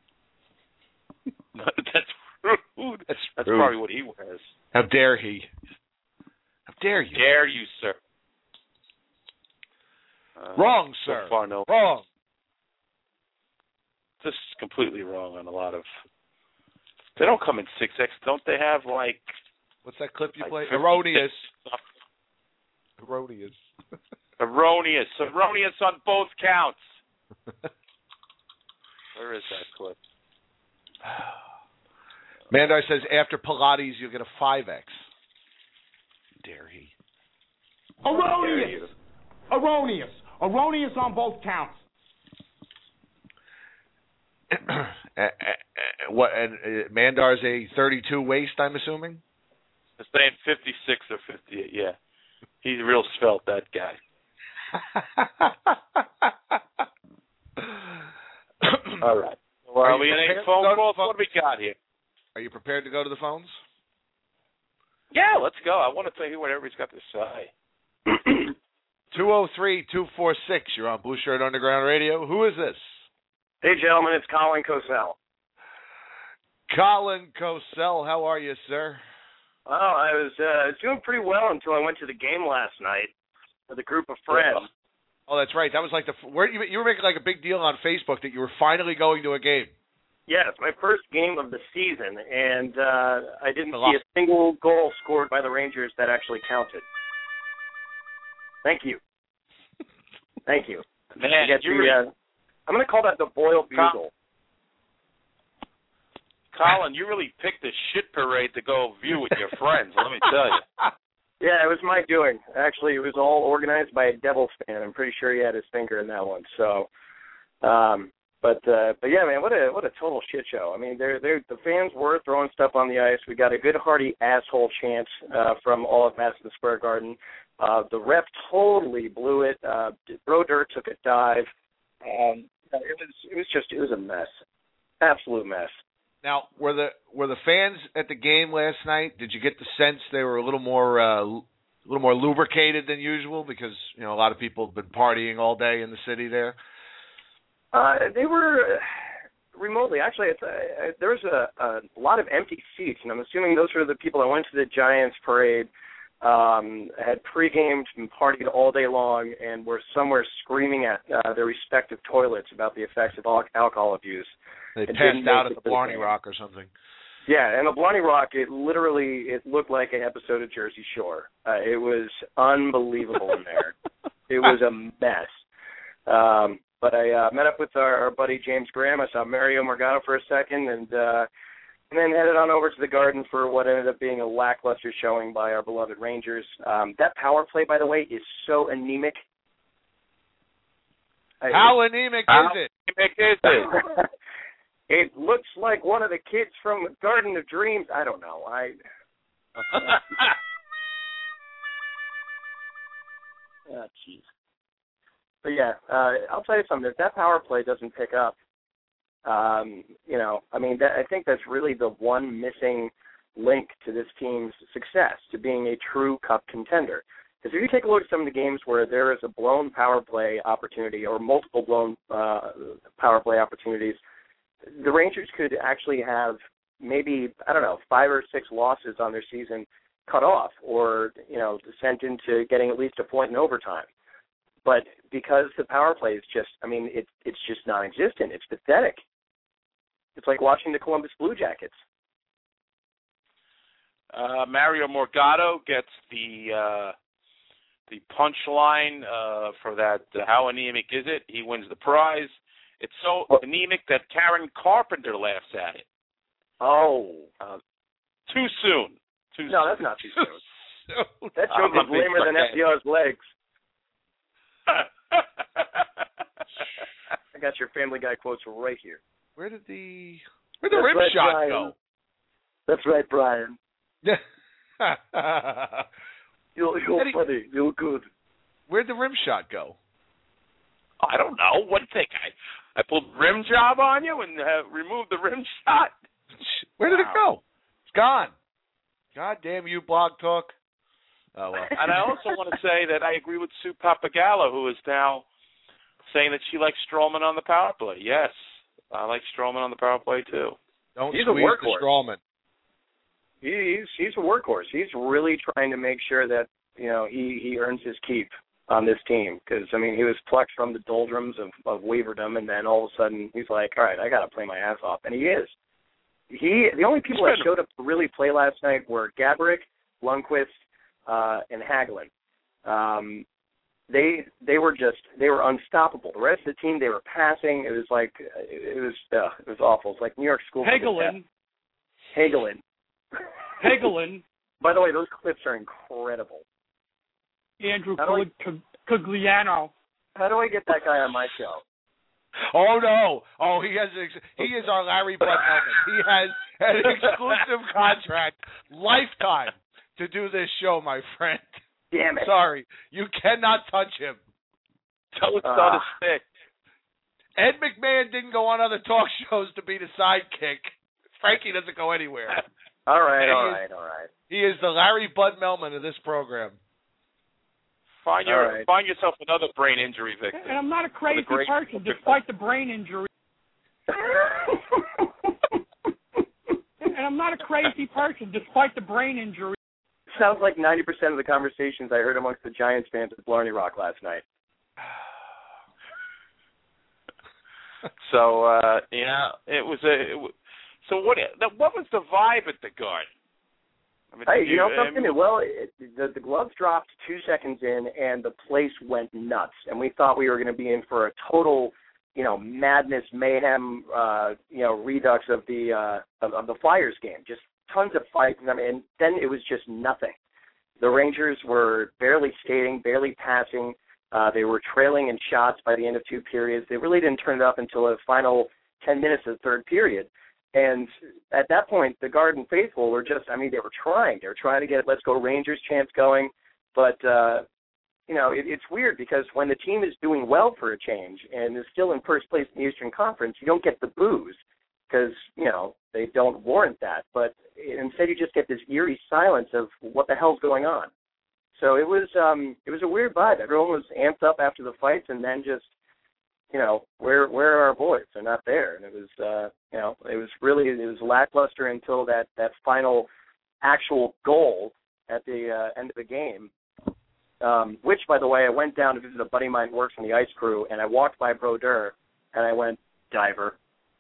That's rude. That's rude. Probably what he wears. How dare he? How dare you? Dare you, sir? Wrong, sir. So far, no. Wrong. This is completely wrong on a lot of. They don't come in 6X. Don't they have like? What's that clip you play? 56? Erroneous. Erroneous. Erroneous on both counts. Where is that clip? Mandar says after Pilates you'll get a 5X. Dare he? Erroneous on both counts. What? And Mandar's a 32 waist, I'm assuming. It's saying 56 or 58. Yeah, he's real svelte, that guy. All right. Well, we any phone calls? What do we got here? Are you prepared to go to the phones? Yeah, let's go. I want to hear what everybody's got to say. 203-246. You're on Blue Shirt Underground Radio. Who is this? Hey, gentlemen, it's Colin Cosell. Colin Cosell, how are you, sir? Well, I was doing pretty well until I went to the game last night with a group of friends. Oh, that's right. That was like you were making like a big deal on Facebook that you were finally going to a game. Yeah, it's my first game of the season, and I didn't see a single goal scored by the Rangers that actually counted. Thank you. Thank you. Man, I'm going to call that the Boyle Bugle. Colin, you really picked a shit parade to go view with your friends, let me tell you. Yeah, it was my doing. Actually, it was all organized by a Devils fan. I'm pretty sure he had his finger in that one. So, but yeah, man, what a total shit show. I mean, the fans were throwing stuff on the ice. We got a good hearty asshole chant from all of Madison Square Garden. The ref totally blew it. Brodeur took a dive. It was a mess, absolute mess. Now, were the fans at the game last night? Did you get the sense they were a little more a little more lubricated than usual because a lot of people have been partying all day in the city there? They were remotely. Actually, there was a lot of empty seats, and I'm assuming those are the people that went to the Giants parade, had pre-gamed and partied all day long, and were somewhere screaming at their respective toilets about the effects of alcohol abuse. They passed out at the Blarney Rock or something. Yeah, and the Blarney Rock, it looked like an episode of Jersey Shore. It was unbelievable in there. It was a mess. But I met up with our buddy James Graham. I saw Mario Morgado for a second, and then headed on over to the Garden for what ended up being a lackluster showing by our beloved Rangers. That power play, by the way, is so anemic. How anemic is it? It looks like one of the kids from Garden of Dreams. I don't know. Oh, jeez. But yeah, I'll tell you something. If that power play doesn't pick up, I think that's really the one missing link to this team's success, to being a true Cup contender. Because if you take a look at some of the games where there is a blown power play opportunity or multiple blown power play opportunities, the Rangers could actually have maybe, 5 or 6 losses on their season cut off or, sent into getting at least a point in overtime. But because the power play is just, it's just non-existent. It's pathetic. It's like watching the Columbus Blue Jackets. Mario Morgado gets the punchline for that. How anemic is it? He wins the prize. It's so anemic that Karen Carpenter laughs at it. Oh. Too soon. No, that's not too soon. That joke is lamer than FDR's legs. I got your Family Guy quotes right here. Where did the rim shot go? That's right, Brian. You're funny. You're good. Where'd the rim shot go? I don't know. What do you think? I pulled rim job on you and removed the rim shot? Where did it go? It's gone. God damn you, Blog Talk. Oh, well. And I also want to say that I agree with Sue Papagallo, who is now saying that she likes Stroman on the power play. Yes, I like Stroman on the power play, too. He's a workhorse. Stroman. He's a workhorse. He's really trying to make sure that, he earns his keep on this team. Because, he was plucked from the doldrums of Waverdom, and then all of a sudden he's like, all right, I got to play my ass off. And he is. The only people that showed up to really play last night were Gaborik, Lundqvist, and Hagelin. They were unstoppable. The rest of the team, they were passing. It was awful. It's like New York school. Hagelin. By the way, those clips are incredible. Andrew Cogliano. How do I get that guy on my show? Oh no! Oh, he is our Larry Bud Melman. He has an exclusive contract, lifetime, to do this show, my friend. Damn it! Sorry, you cannot touch him. Tell it's not a stick. Ed McMahon didn't go on other talk shows to be the sidekick. Frankie doesn't go anywhere. All right. He is the Larry Bud Melman of this program. Find yourself another brain injury victim. And I'm not a crazy person, despite the brain injury. And I'm not a crazy person, despite the brain injury. Sounds like 90% of the conversations I heard amongst the Giants fans at Blarney Rock last night. So it was so what was the vibe at the Garden? Hey, you know something? Well, the gloves dropped 2 seconds in, and the place went nuts. And we thought we were going to be in for a total, madness, mayhem, redux of the Flyers game. Just tons of fights. And then it was just nothing. The Rangers were barely skating, barely passing. They were trailing in shots by the end of 2 periods. They really didn't turn it up until the final 10 minutes of the third period. And at that point, the Garden faithful were just, they were trying. They were trying to get Let's Go Rangers chants going. But, it's weird because when the team is doing well for a change and is still in first place in the Eastern Conference, you don't get the boos because, they don't warrant that. But instead you just get this eerie silence of what the hell's going on. So it was a weird vibe. Everyone was amped up after the fights, and then just, where are our boys? They're not there. And it was it was lackluster until that final actual goal at the end of the game. Which, by the way, I went down to visit a buddy of mine who works in the ice crew, and I walked by Brodeur, and I went, diver.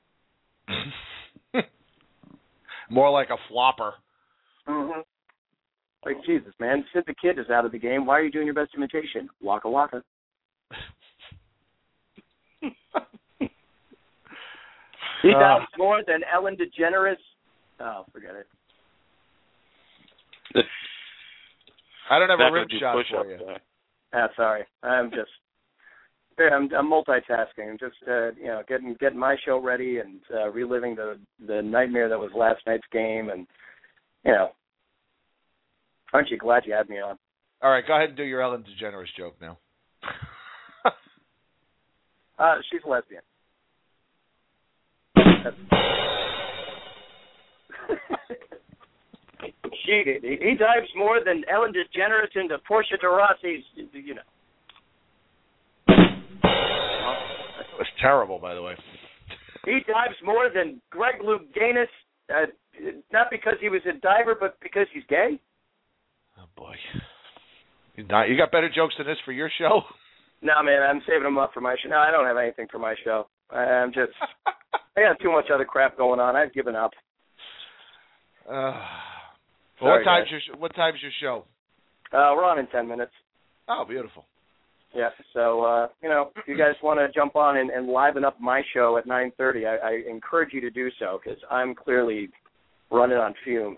More like a flopper. Mm-hmm. Like, Jesus, man, Sid the Kid is out of the game. Why are you doing your best imitation? Waka waka. He dives more than Ellen DeGeneres. Oh, forget it. I don't have a rim shot for you. Sorry. I'm multitasking. I'm just getting my show ready and reliving the nightmare that was last night's game, and aren't you glad you had me on? All right, go ahead and do your Ellen DeGeneres joke now. She's a lesbian. He dives more than Ellen DeGeneres into Portia de Rossi's, It was terrible, by the way. He dives more than Greg Louganis, not because he was a diver, but because he's gay. Oh, boy. You got better jokes than this for your show? No, man, I'm saving them up for my show. No, I don't have anything for my show. I got too much other crap going on. I've given up. What time's your show? We're on in 10 minutes. Oh, beautiful. Yeah, so, if you guys want to jump on and liven up my show at 9:30, I encourage you to do so, because I'm clearly running on fumes.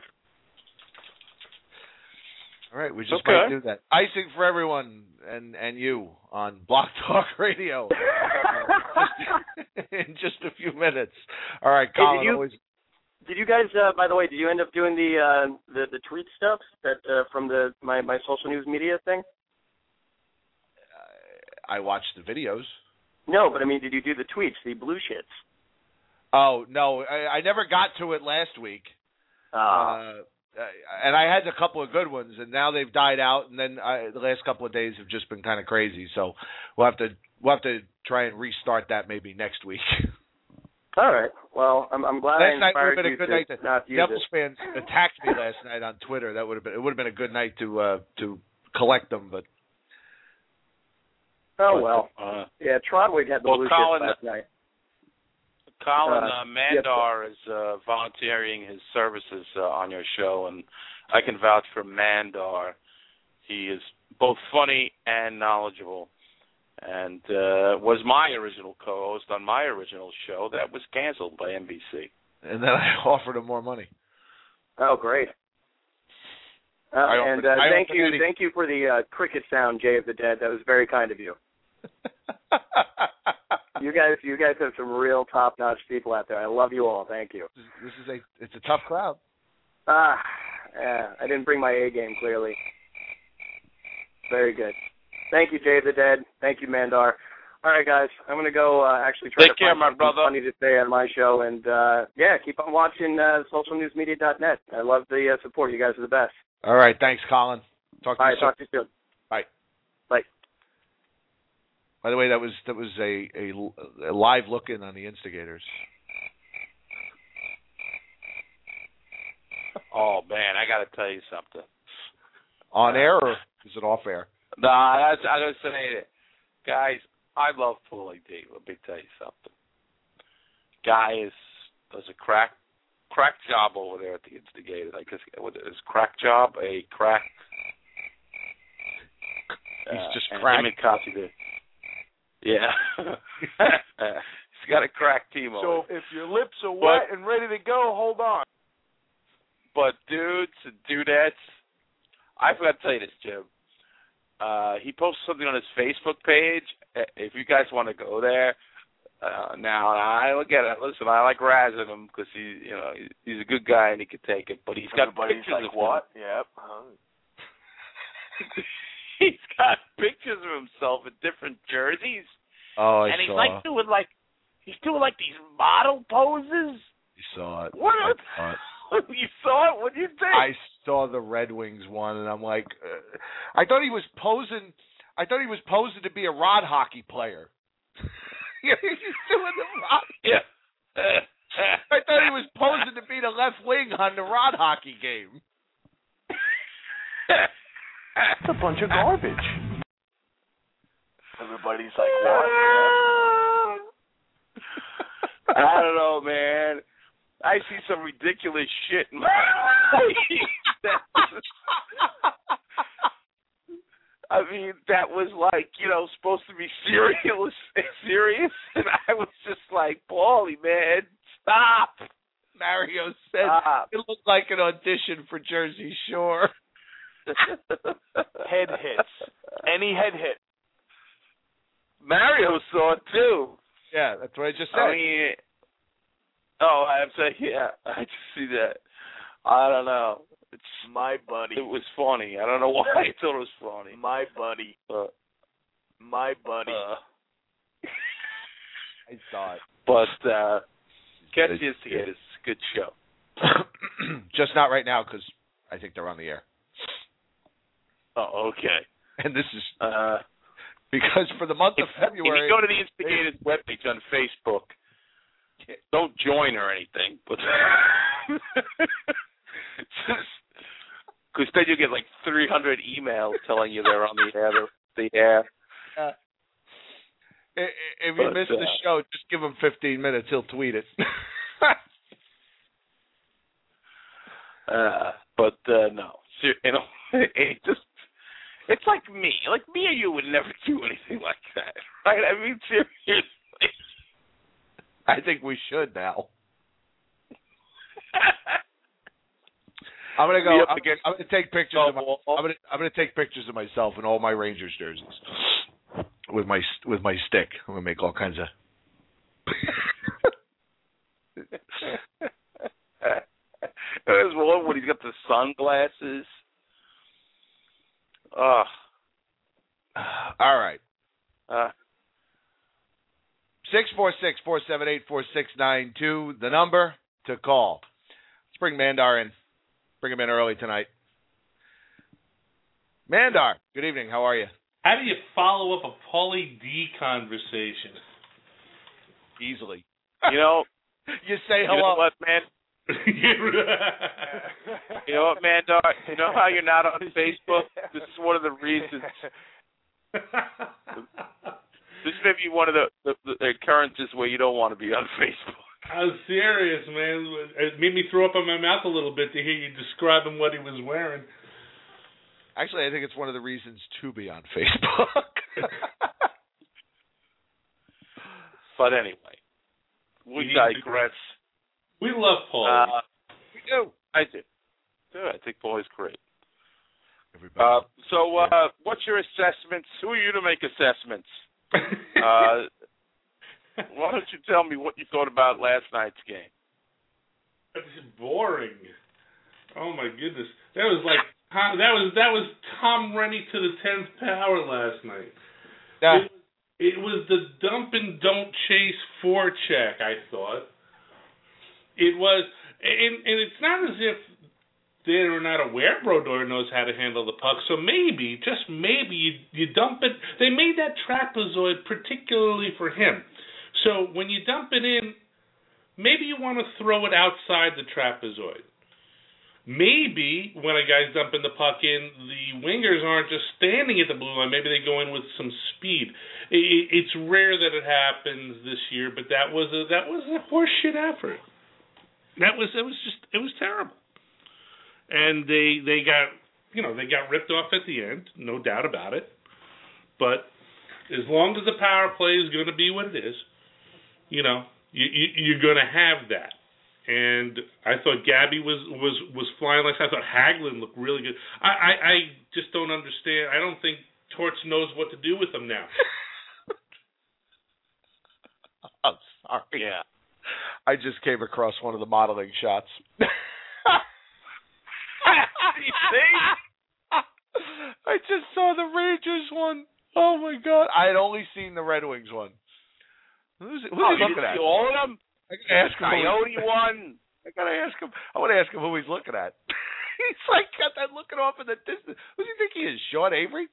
All right, we just might do that. Icing for everyone and you on Block Talk Radio in just a few minutes. All right, Colin. Did you guys, by the way, did you end up doing the tweet stuff that from my social news media thing? I watched the videos. No, but I mean, did you do the tweets, the blue shits? Oh, no, I never got to it last week. And I had a couple of good ones, and now they've died out, and then the last couple of days have just been kind of crazy. So we'll have to try and restart that maybe next week. All right. Well, I'm glad last I inspired night would have been you a good to night. not use Devils it. fans attacked me last night on Twitter. It would have been a good night to collect them, but. Oh well. Yeah, Trotwig had the blue shits last night. Colin Mandar is volunteering his services on your show, and I can vouch for Mandar. He is both funny and knowledgeable, and was my original co-host on my original show that was canceled by NBC. And then I offered him more money. Oh, great. Thank you for the cricket sound, Jay of the Dead. That was very kind of you. You guys have some real top-notch people out there. I love you all. Thank you. It's a tough crowd. I didn't bring my A game, clearly. Very good. Thank you, Jay of the Dead. Thank you, Mandar. All right, guys. I'm going to go actually try to find something funny to say on my show. And, keep on watching socialnewsmedia.net. I love the support. You guys are the best. All right. Thanks, Colin. Talk to you soon. Talk to you soon. Bye. Bye. By the way, that was a live look-in on the Instigators. Oh, man, I got to tell you something. On air or is it off air? Nah, I was going to say it. Guys, I love Paulie D. Let me tell you something. Guy does a crack job over there at the Instigators. I guess his crack job, a crack. He's just crack. Yeah. He's got a crack team over. So if your lips are wet and ready to go, hold on. But dudes and dudettes, I forgot to tell you this, Jim. He posted something on his Facebook page. If you guys want to go there, now I look at it. Listen, I like razzing him because he's a good guy and he can take it. But he's got pictures of what? him. Yep. He's got pictures of himself in different jerseys. Oh, I and saw. And he's doing these model poses. You saw it. What? I saw it. You saw it? What did you think? saw the Red Wings one, and I'm like, I thought he was posing. I thought he was posing to be a rod hockey player. He's doing the rod. Yeah. I thought he was posing to be the left wing on the rod hockey game. It's a bunch of garbage. Everybody's like, what? I don't know, man. I see some ridiculous shit in my life. I mean, that was like, supposed to be serious, and I was just like, Paulie, man, stop. Mario said it looked like an audition for Jersey Shore. Head hits. Any head hit. Mario saw it, too. Yeah, that's what I just said. I mean, I'm saying, yeah, I just see that. I don't know. It's my buddy. It was funny. I don't know why I thought it was funny. My buddy. My buddy. I saw it. But catch this again. It's a good show. Just not right now because I think they're on the air. Oh, okay. And this is because for the month of February. If you go to the Instigators webpage on Facebook, don't join or anything, but because then you get like 300 emails telling you they're on the air. If you miss the show, just give him 15 minutes. He'll tweet it. But no, it's like me. Like me or you would never do anything like that, right? I mean, seriously. I think we should now. I'm gonna go. I'm gonna take pictures of I'm gonna take pictures of myself in all my Rangers jerseys with my stick. I'm gonna make all kinds of. There's one when he's got the sunglasses. All right. 646-478-4692, the number to call. Let's bring Mandar in. Bring him in early tonight. Mandar, good evening. How are you? How do you follow up a Paulie D conversation? Easily. You say hello. You know what, man? You know what, Mandar? You know how you're not on Facebook? This is one of the reasons. This may be one of the occurrences where you don't want to be on Facebook. I'm serious, man. It made me throw up in my mouth a little bit to hear you describing what he was wearing. Actually, I think it's one of the reasons to be on Facebook. But anyway, we digress. We love Paul. We do. I do. I think Paul is great. So what's your assessments? Who are you to make assessments? Why don't you tell me what you thought about last night's game? It's boring. Oh my goodness, that was Tom Rennie to the 10th power last night. Yeah. It was the dump and don't chase forecheck. I thought it was, and it's not as if they're not aware Brodeur knows how to handle the puck. So maybe, just maybe, you dump it. They made that trapezoid particularly for him. So when you dump it in, maybe you want to throw it outside the trapezoid. Maybe when a guy's dumping the puck in, the wingers aren't just standing at the blue line. Maybe they go in with some speed. It's rare that it happens this year, but that was a horseshit effort. It was terrible. And they got ripped off at the end, no doubt about it. But as long as the power play is going to be what it is, you're going to have that. And I thought Gabby was flying like that. I thought Hagelin looked really good. I just don't understand. I don't think Torts knows what to do with him now. I'm sorry. Yeah. I just came across one of the modeling shots. You see? I just saw the Rangers one. Oh my God! I had only seen the Red Wings one. Who's he looking at? See all of them? I gotta ask him. Coyote one. I gotta ask him. I want to ask him who he's looking at. He's like got that looking off in the distance. Who do you think he is, Sean Avery?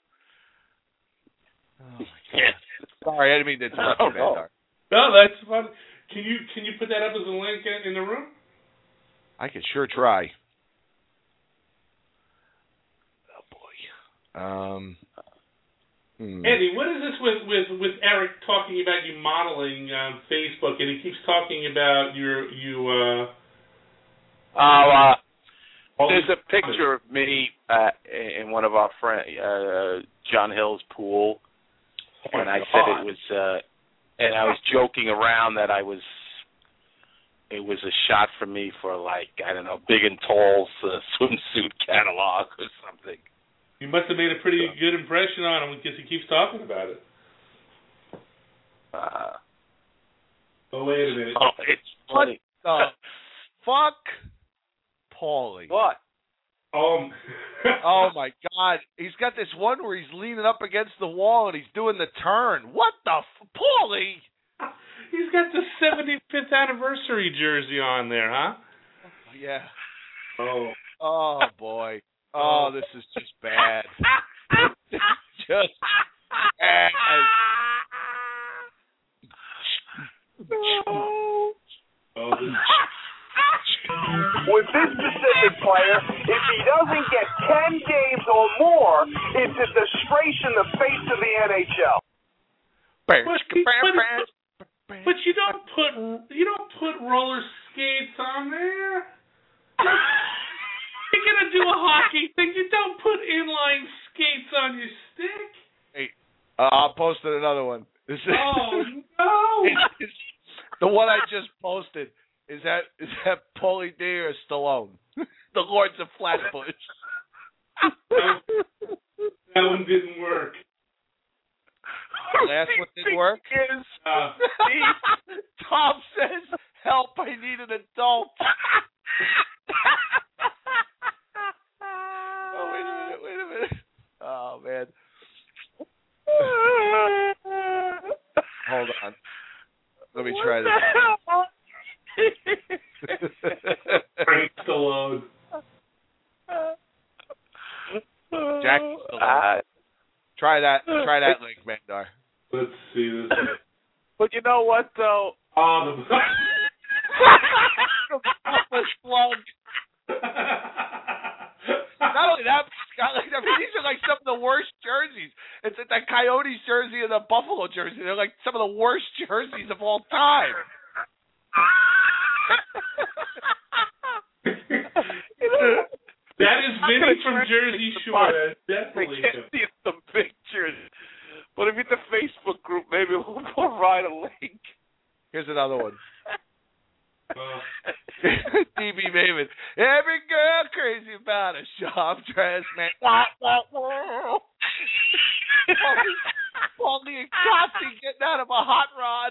Oh my God. Sorry, I didn't mean to interrupt you, Mandar. No, that's fun. Can you put that up as a link in the room? I can sure try. Oh boy. Andy, what is this with Eric talking about you modeling on Facebook, and he keeps talking about there's a picture of me in one of our friends, John Hill's pool, and I said it was, and I was joking around that it was a shot from me for Big and Tall's swimsuit catalog or something. You must have made a pretty good impression on him because he keeps talking about it. Wait a minute. Oh, it's funny. What the fuck, Paulie? What? Oh my God! He's got this one where he's leaning up against the wall and he's doing the turn. What the Paulie? He's got the 75th anniversary jersey on there, huh? Yeah. Oh boy. Oh, this is just bad. Just bad. With this specific player, if he doesn't get 10 games or more, it's a disgrace in the face of the NHL. But you don't put roller skates on there. You're gonna do a hockey thing. You don't put inline skates on your stick. Hey, I'll post another one. Oh no! The one I just posted is that Paulie D or Stallone, the Lords of Flatbush. That one didn't work. Last one didn't work. Tom says, "Help! I need an adult." Oh, wait a minute. Oh, man. Hold on. Let me try this. Frank Stallone. Jack Stallone. Try that link, Mandar. Let's see this. But you know what, though? The slug. Not only that, Scott, these are like some of the worst jerseys. It's the Coyotes jersey and the Buffalo jersey. They're like some of the worst jerseys of all time. That is Vinny from Jersey Shore. Definitely. I can't see some pictures. But if it's a Facebook group, maybe we'll provide a link. Here's another one. DB Maven. Every girl crazy about a shop dress, man. Paulie and Kosty getting out of a hot rod.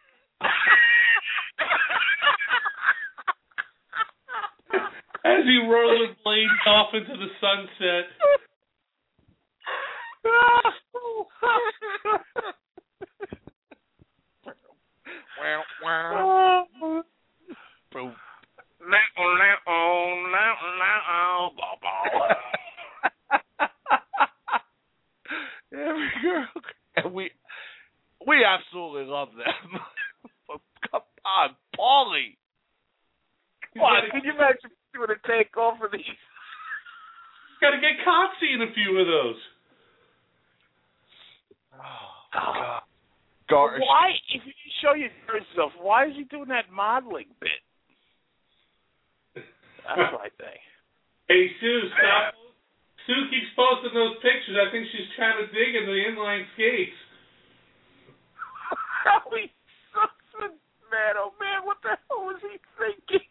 As he rollerblades off into the sunset. Every girl, and we absolutely love them. Come on, Paulie. What? Can you imagine doing a takeoff for these? Got to get Cotsy in a few of those. Oh, God. Why, if you show yourself, why is he doing that modeling bit? That's what I think. Hey, Sue, stop. Sue keeps posting those pictures. I think she's trying to dig in the inline skates. Man, oh man, what the hell was he thinking?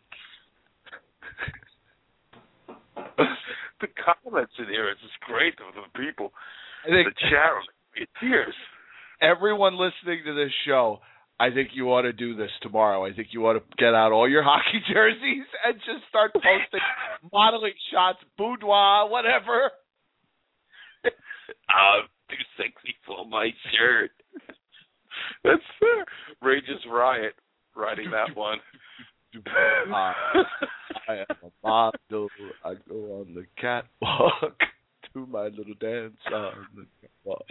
The comments in here is just great of the people. The chat, it tears. Everyone listening to this show, I think you ought to do this tomorrow. I think you ought to get out all your hockey jerseys and just start posting modeling shots, boudoir, whatever. I'm too sexy for my shirt. That's Rageous Riot writing that one. I am model. I go on the catwalk, do my little dance on the catwalk.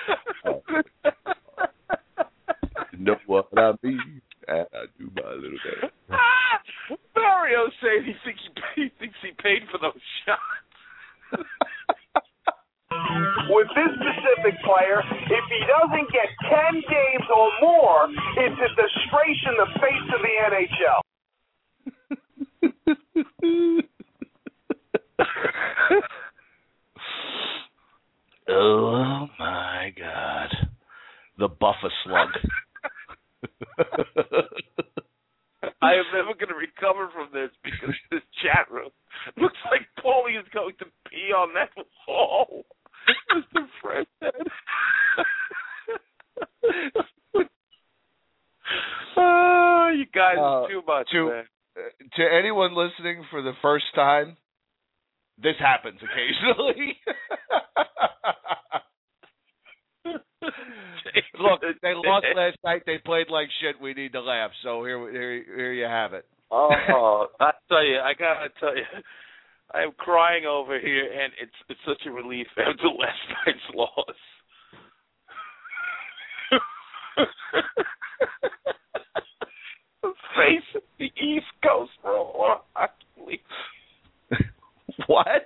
You know what I mean? And I do my little dance. Mario saying he thinks he paid for those shots. With this specific player, if he doesn't get 10 games or more, it's a disgrace in the face of the NHL. Oh my God. The buffer slug. I am never going to recover from this because this chat room looks like Paulie is going to pee on that wall. Mr. Fred said. Oh, you guys are too much, man. To anyone listening for the first time, this happens occasionally. Look, they lost last night. They played like shit. We need to laugh. So here you have it. Oh, I tell you, I gotta tell you, I am crying over here, and it's such a relief after last night's loss. Face of the East Coast Roller Hockey League. What?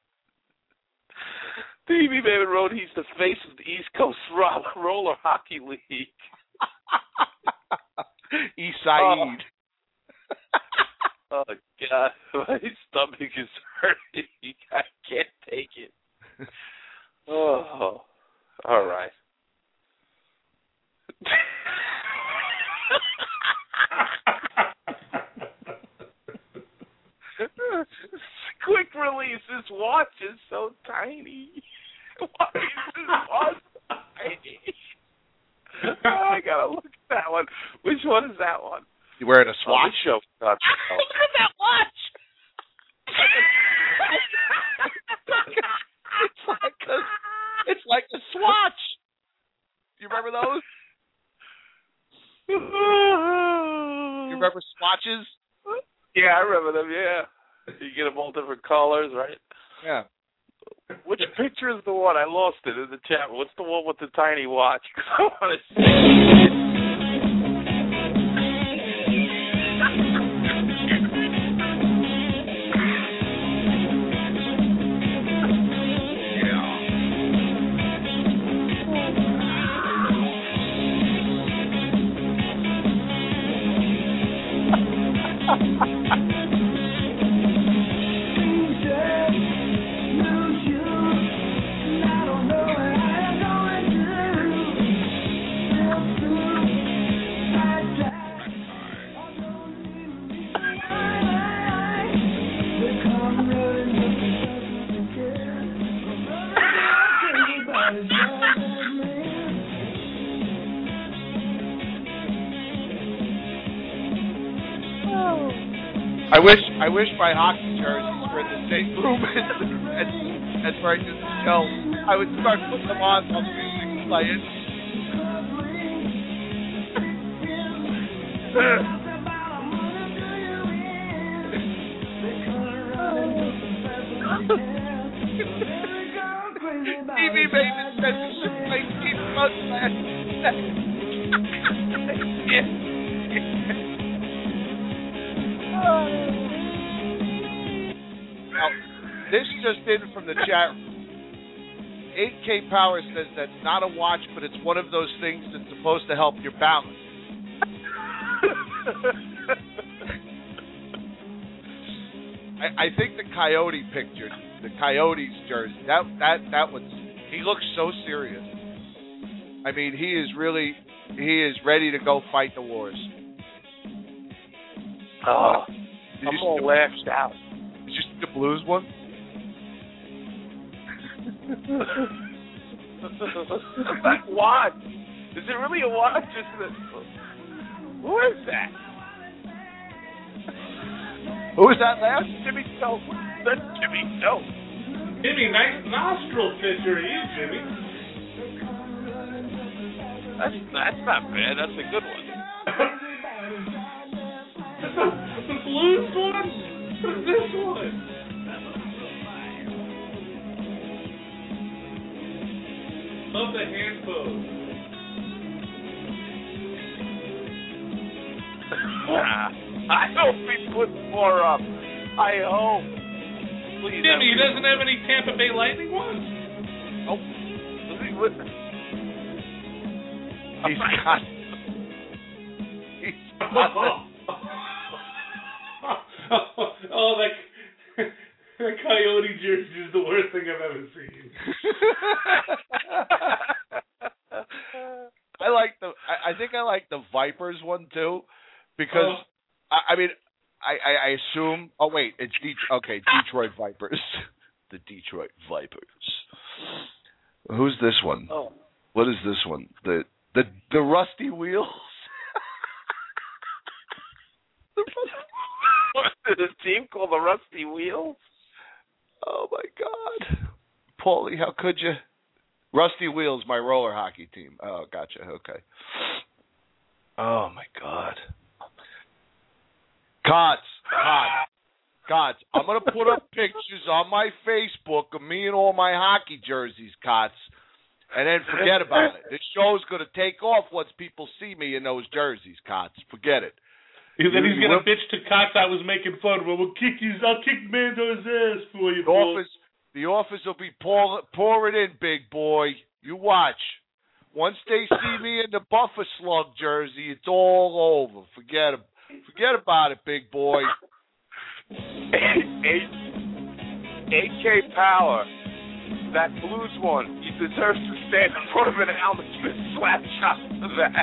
Davey Maven wrote he's the face of the East Coast Roller Hockey League. East Side. Oh, God. My stomach is hurting. I can't take it. Oh. All right. Quick release. This watch is so tiny. Why is this watch so tiny? Oh, I gotta look at that one. Which one is that one? You wearing a Swatch? Look at that watch. It's like a Swatch. You remember those? You remember Swatches? Yeah, I remember them. Yeah, you get them all different colors, right? Yeah. Which picture is the one? I lost it in the chat. What's the one with the tiny watch? I want to see it. I wish my hockey jerseys were in the same room as where I did the show. I would start putting them on while the music's playing. TV Maven said we should play Keith Bugs last night. Now, this just in from the chat room. 8K Power says that's not a watch, but it's one of those things that's supposed to help your balance. I think the Coyote picture, the Coyotes jersey, that was, he looks so serious. I mean, he is ready to go fight the wars. Oh, I'm all laughed out. Did you see the Blues one? That watch. Is it really a watch? Who is that? Who was that last? Jimmy Stowe. That's Jimmy Stowe. Jimmy, nice nostril picture of you, Jimmy. That's not bad. That's a good one. The Blues one? What is this one? Love the hand pose. I hope he puts more up. I hope. Please. Jimmy, he doesn't have any Tampa Bay Lightning ones? Nope. He's got. Oh, that Coyote jersey is the worst thing I've ever seen. I think I like the Vipers one too, because I assume. Oh wait, it's Detroit Vipers. The Detroit Vipers. Who's this one? Oh. What is this one? The Rusty Wheels. What is a team called the Rusty Wheels? Oh my God, Paulie, how could you? Rusty Wheels, my roller hockey team. Oh, gotcha. Okay. Oh my God. Cots. I'm gonna put up pictures on my Facebook of me and all my hockey jerseys, Cots, and then forget about it. This show's gonna take off once people see me in those jerseys, Cots. Forget it. Then he's gonna bitch to Cots I was making fun. Well, I'll kick Mando's ass for you. The office will be pouring in, big boy. You watch. Once they see me in the Buffer Slug jersey, it's all over. Forget about it, big boy. AK Power, that Blues one, he deserves to stand in front of an Alan Smith slap shot for that.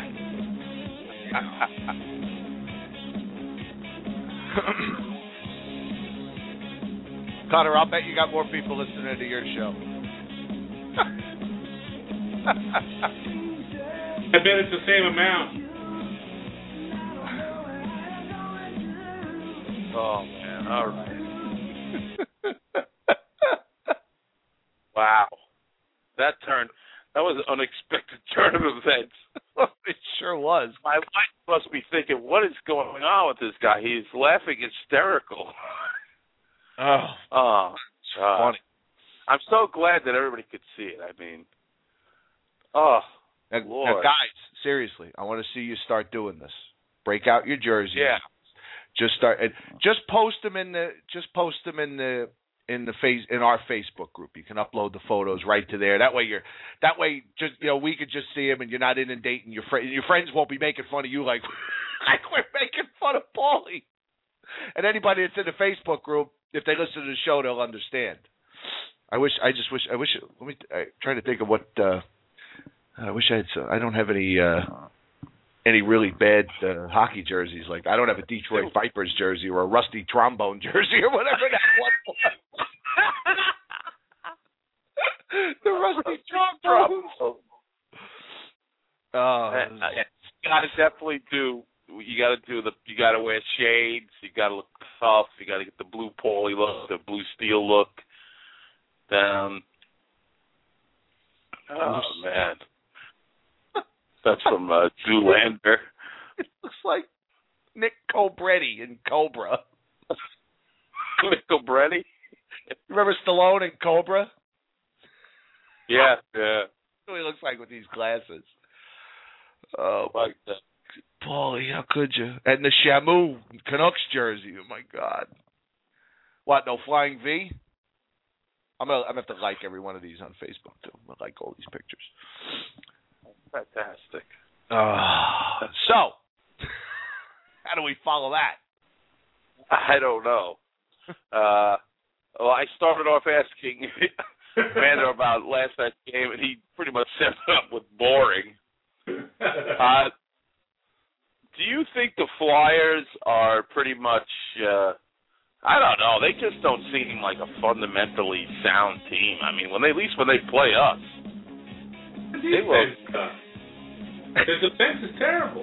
Connor, I'll bet you got more people listening to your show. I bet it's the same amount. Oh, man. All right. Wow. That was an unexpected turn of events. It sure was. My wife must be thinking, what is going on with this guy? He's laughing hysterical. Oh, funny. I'm so glad that everybody could see it. I mean, Lord. Now, guys, seriously, I want to see you start doing this. Break out your jerseys. Yeah. Just post them in our Facebook group. You can upload the photos right to there. That way we could just see them, and you're not inundating your friends. Your friends won't be making fun of you like we're making fun of Paulie. And anybody that's in the Facebook group, if they listen to the show, they'll understand. I'm trying to think of what. I wish I had. I don't have any really bad hockey jerseys. Like I don't have a Detroit Vipers jersey or a Rusty Trombone jersey or whatever that one was. The Rusty Trombone. You gotta definitely do. You gotta wear shades. You gotta look tough. You gotta get the blue Paulie look, the blue steel look. Oh man. That's from Zoolander. It looks like Nick Cobretti in Cobra. Nick Cobretti? Remember Stallone in Cobra? Yeah. That's what he looks like with these glasses. Oh, my God. Paulie, how could you? And the Shamu Canucks jersey. Oh, my God. What, no Flying V? I'm gonna have to like every one of these on Facebook, too. I'm going to like all these pictures. Fantastic. So, how do we follow that? I don't know. Well, I started off asking Vander about last night's game, and he pretty much set it up with boring. Do you think the Flyers are pretty much, I don't know, they just don't seem like a fundamentally sound team. I mean, at least when they play us. They look. Their defense is terrible.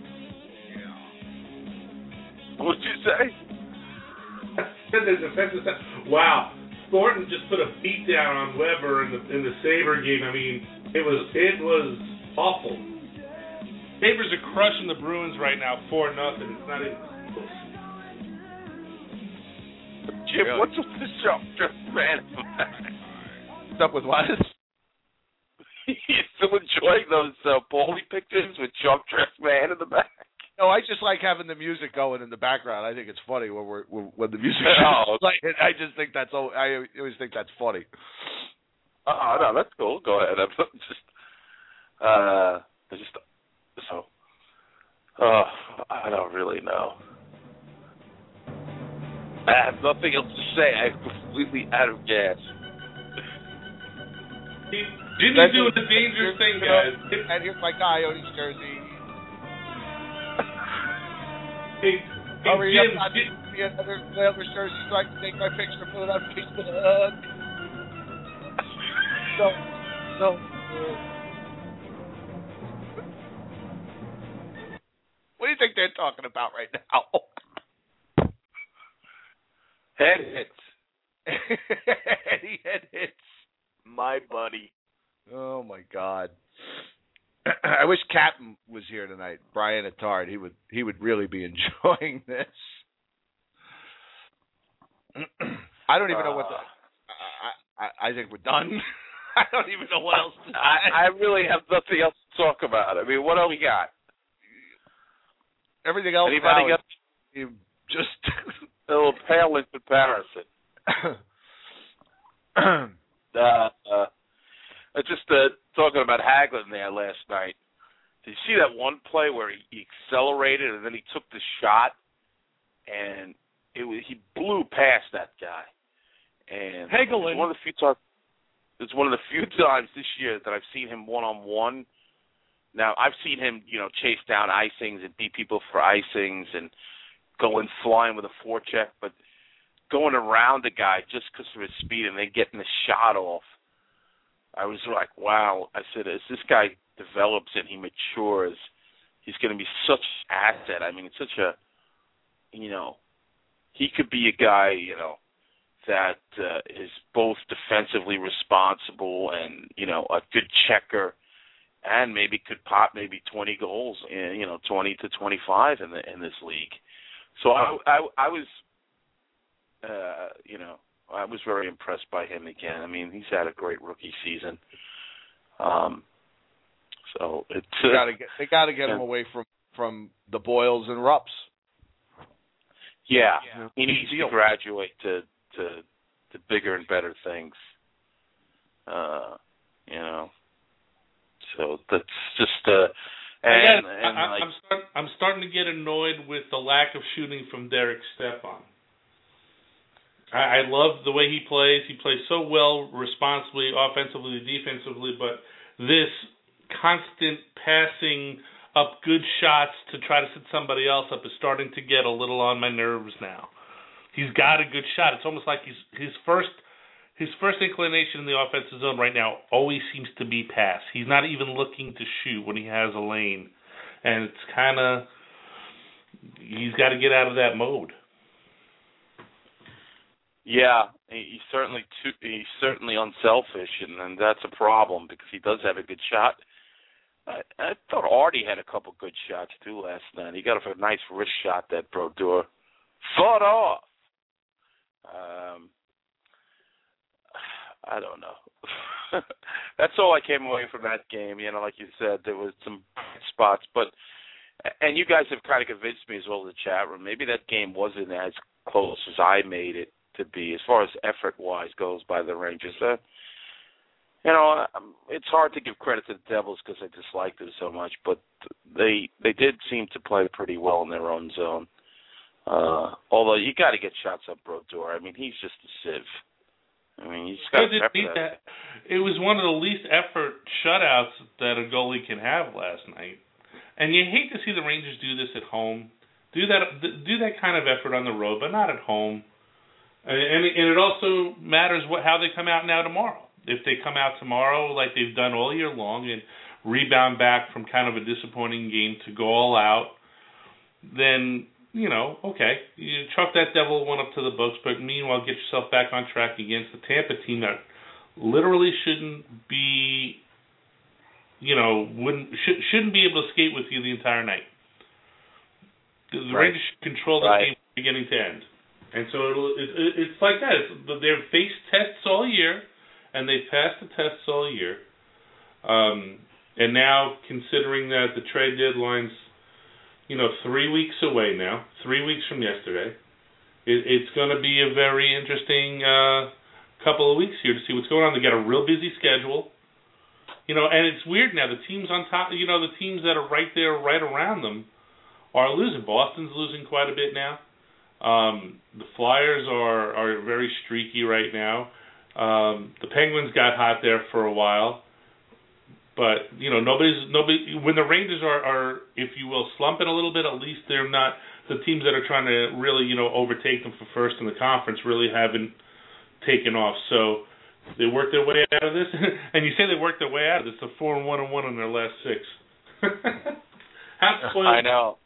What'd you say? Their defense is terrible. Wow. Thornton just put a beat down on Weber in the Sabre game. I mean, it was awful. Sabres are crushing the Bruins right now 4-0. It's not even close. Jim, really. what's up with the jump dress man? What's up with what? You still enjoying those Paulie pictures with jump dress man in the back? No, I just like having the music going in the background. I think it's funny when the music Oh, like I just think I always think that's funny. Oh no, that's cool. Go ahead. I'm I don't really know. I have nothing else to say. I'm completely out of gas. Jimmy's doing the dangerous thing, guys. And here's my Coyotes jersey. Hey, hurry Jim, up, give me another Whalers jersey so I can take my picture and put it on Facebook. No. What do you think they're talking about right now? Head hits. Eddie head hits. My buddy. Oh my God. I wish Captain was here tonight. Brian Attard. He would really be enjoying this. I don't even know what I think we're done. I don't even know what else to say. I really have nothing else to talk about. I mean, what else we got? Everything else. Anybody got just a little pale in comparison? Just talking about Hagelin there last night. Did you see that one play where he accelerated and then he took the shot and he blew past that guy? And Hagelin. It's one of the few times this year that I've seen him one-on-one. Now, I've seen him, chase down icings and beat people for icings and go in flying with a forecheck, but going around the guy just because of his speed and then getting the shot off, I was like, wow. I said, as this guy develops and he matures, he's going to be such an asset. I mean, it's such a, he could be a guy, that is both defensively responsible and, a good checker and maybe could pop maybe 20 goals, 20 to 25 in this league. So I was, I was very impressed by him again. I mean, he's had a great rookie season. So it's they got to get him away from the Boyles and Rupps. Yeah, he needs to graduate to bigger and better things. So that's just. I'm starting to get annoyed with the lack of shooting from Derek Stepan. I love the way he plays. He plays so well, responsibly, offensively, defensively, but this constant passing up good shots to try to set somebody else up is starting to get a little on my nerves now. He's got a good shot. It's almost like his first inclination in the offensive zone right now always seems to be pass. He's not even looking to shoot when he has a lane. And it's kind of, he's got to get out of that mode. Yeah, he's certainly unselfish, and that's a problem because he does have a good shot. I thought Artie had a couple good shots too last night. He got a nice wrist shot that Brodeur fought off. I don't know. That's all I came away from that game. Like you said, there was some spots, and you guys have kind of convinced me as well in the chat room. Maybe that game wasn't as close as I made it to be, as far as effort-wise goes by the Rangers. It's hard to give credit to the Devils because I disliked them so much, but they did seem to play pretty well in their own zone. Although you got to get shots up Brodeur. I mean, he's just a sieve. I mean, you just got to pepper that. It was one of the least effort shutouts that a goalie can have last night, and you hate to see the Rangers do this at home. Do that kind of effort on the road, but not at home. And it also matters how they come out now tomorrow. If they come out tomorrow like they've done all year long and rebound back from kind of a disappointing game to go all out, then, okay, you chalk that Devil one up to the books, but meanwhile get yourself back on track against the Tampa team that literally shouldn't be, shouldn't be able to skate with you the entire night. The Rangers should control the game from beginning to end. And so it's like that. They've faced tests all year, and they've passed the tests all year. And now, considering that the trade deadline's, 3 weeks away now, 3 weeks from yesterday, it's going to be a very interesting couple of weeks here to see what's going on. They got a real busy schedule. And it's weird now. The teams on top, the teams that are right there, right around them, are losing. Boston's losing quite a bit now. The Flyers are very streaky right now. The Penguins got hot there for a while. But, nobody. When the Rangers are, if you will, slumping a little bit, at least they're not, the teams that are trying to really, overtake them for first in the conference really haven't taken off. So they worked their way out of this. And you say they worked their way out of this. They're 4-1-1 in their last 6. I know.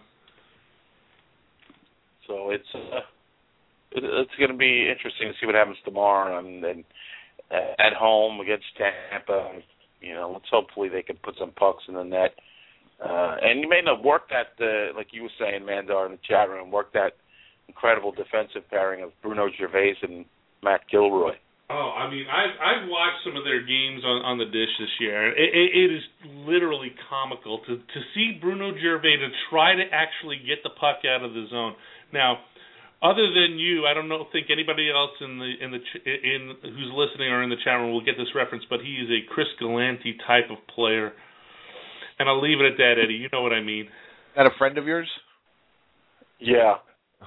So it's going to be interesting to see what happens tomorrow and at home against Tampa. Let's hopefully they can put some pucks in the net. And you may not work that, like you were saying, Mandar, in the chat room, work that incredible defensive pairing of Bruno Gervais and Matt Gilroy. Oh, I mean, I've watched some of their games on the dish this year. It is literally comical to see Bruno Gervais to try to actually get the puck out of the zone. Now, other than you, I don't think anybody else in who's listening or in the chat room will get this reference, but he is a Chris Galanti type of player. And I'll leave it at that, Eddie. You know what I mean. Is that a friend of yours? Yeah.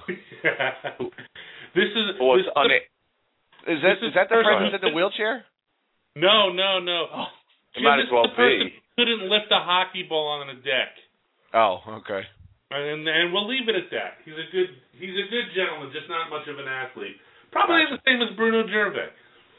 Is that the friend who's in the wheelchair? No. Oh, it might as well be. Couldn't lift a hockey ball on the deck. Oh, okay. And we'll leave it at that. He's a good gentleman, just not much of an athlete. Probably the same as Bruno Gervais.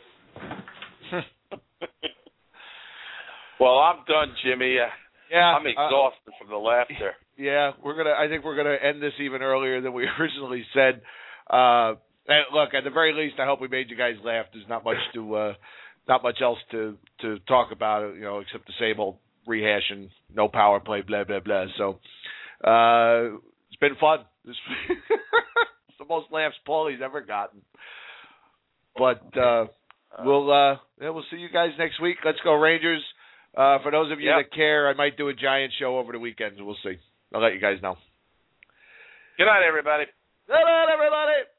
Well, I'm done, Jimmy. Yeah, I'm exhausted from the laughter. Yeah, I think we're gonna end this even earlier than we originally said. And look, at the very least, I hope we made you guys laugh. There's not much else to talk about, except the same old rehashing, no power play, blah blah blah. So it's been fun. It's the most laughs Paulie's ever gotten. But we'll see you guys next week. Let's go Rangers. For those of you that care, I might do a Giant show over the weekends. We'll see. I'll let you guys know. Good night, everybody. Good night, everybody.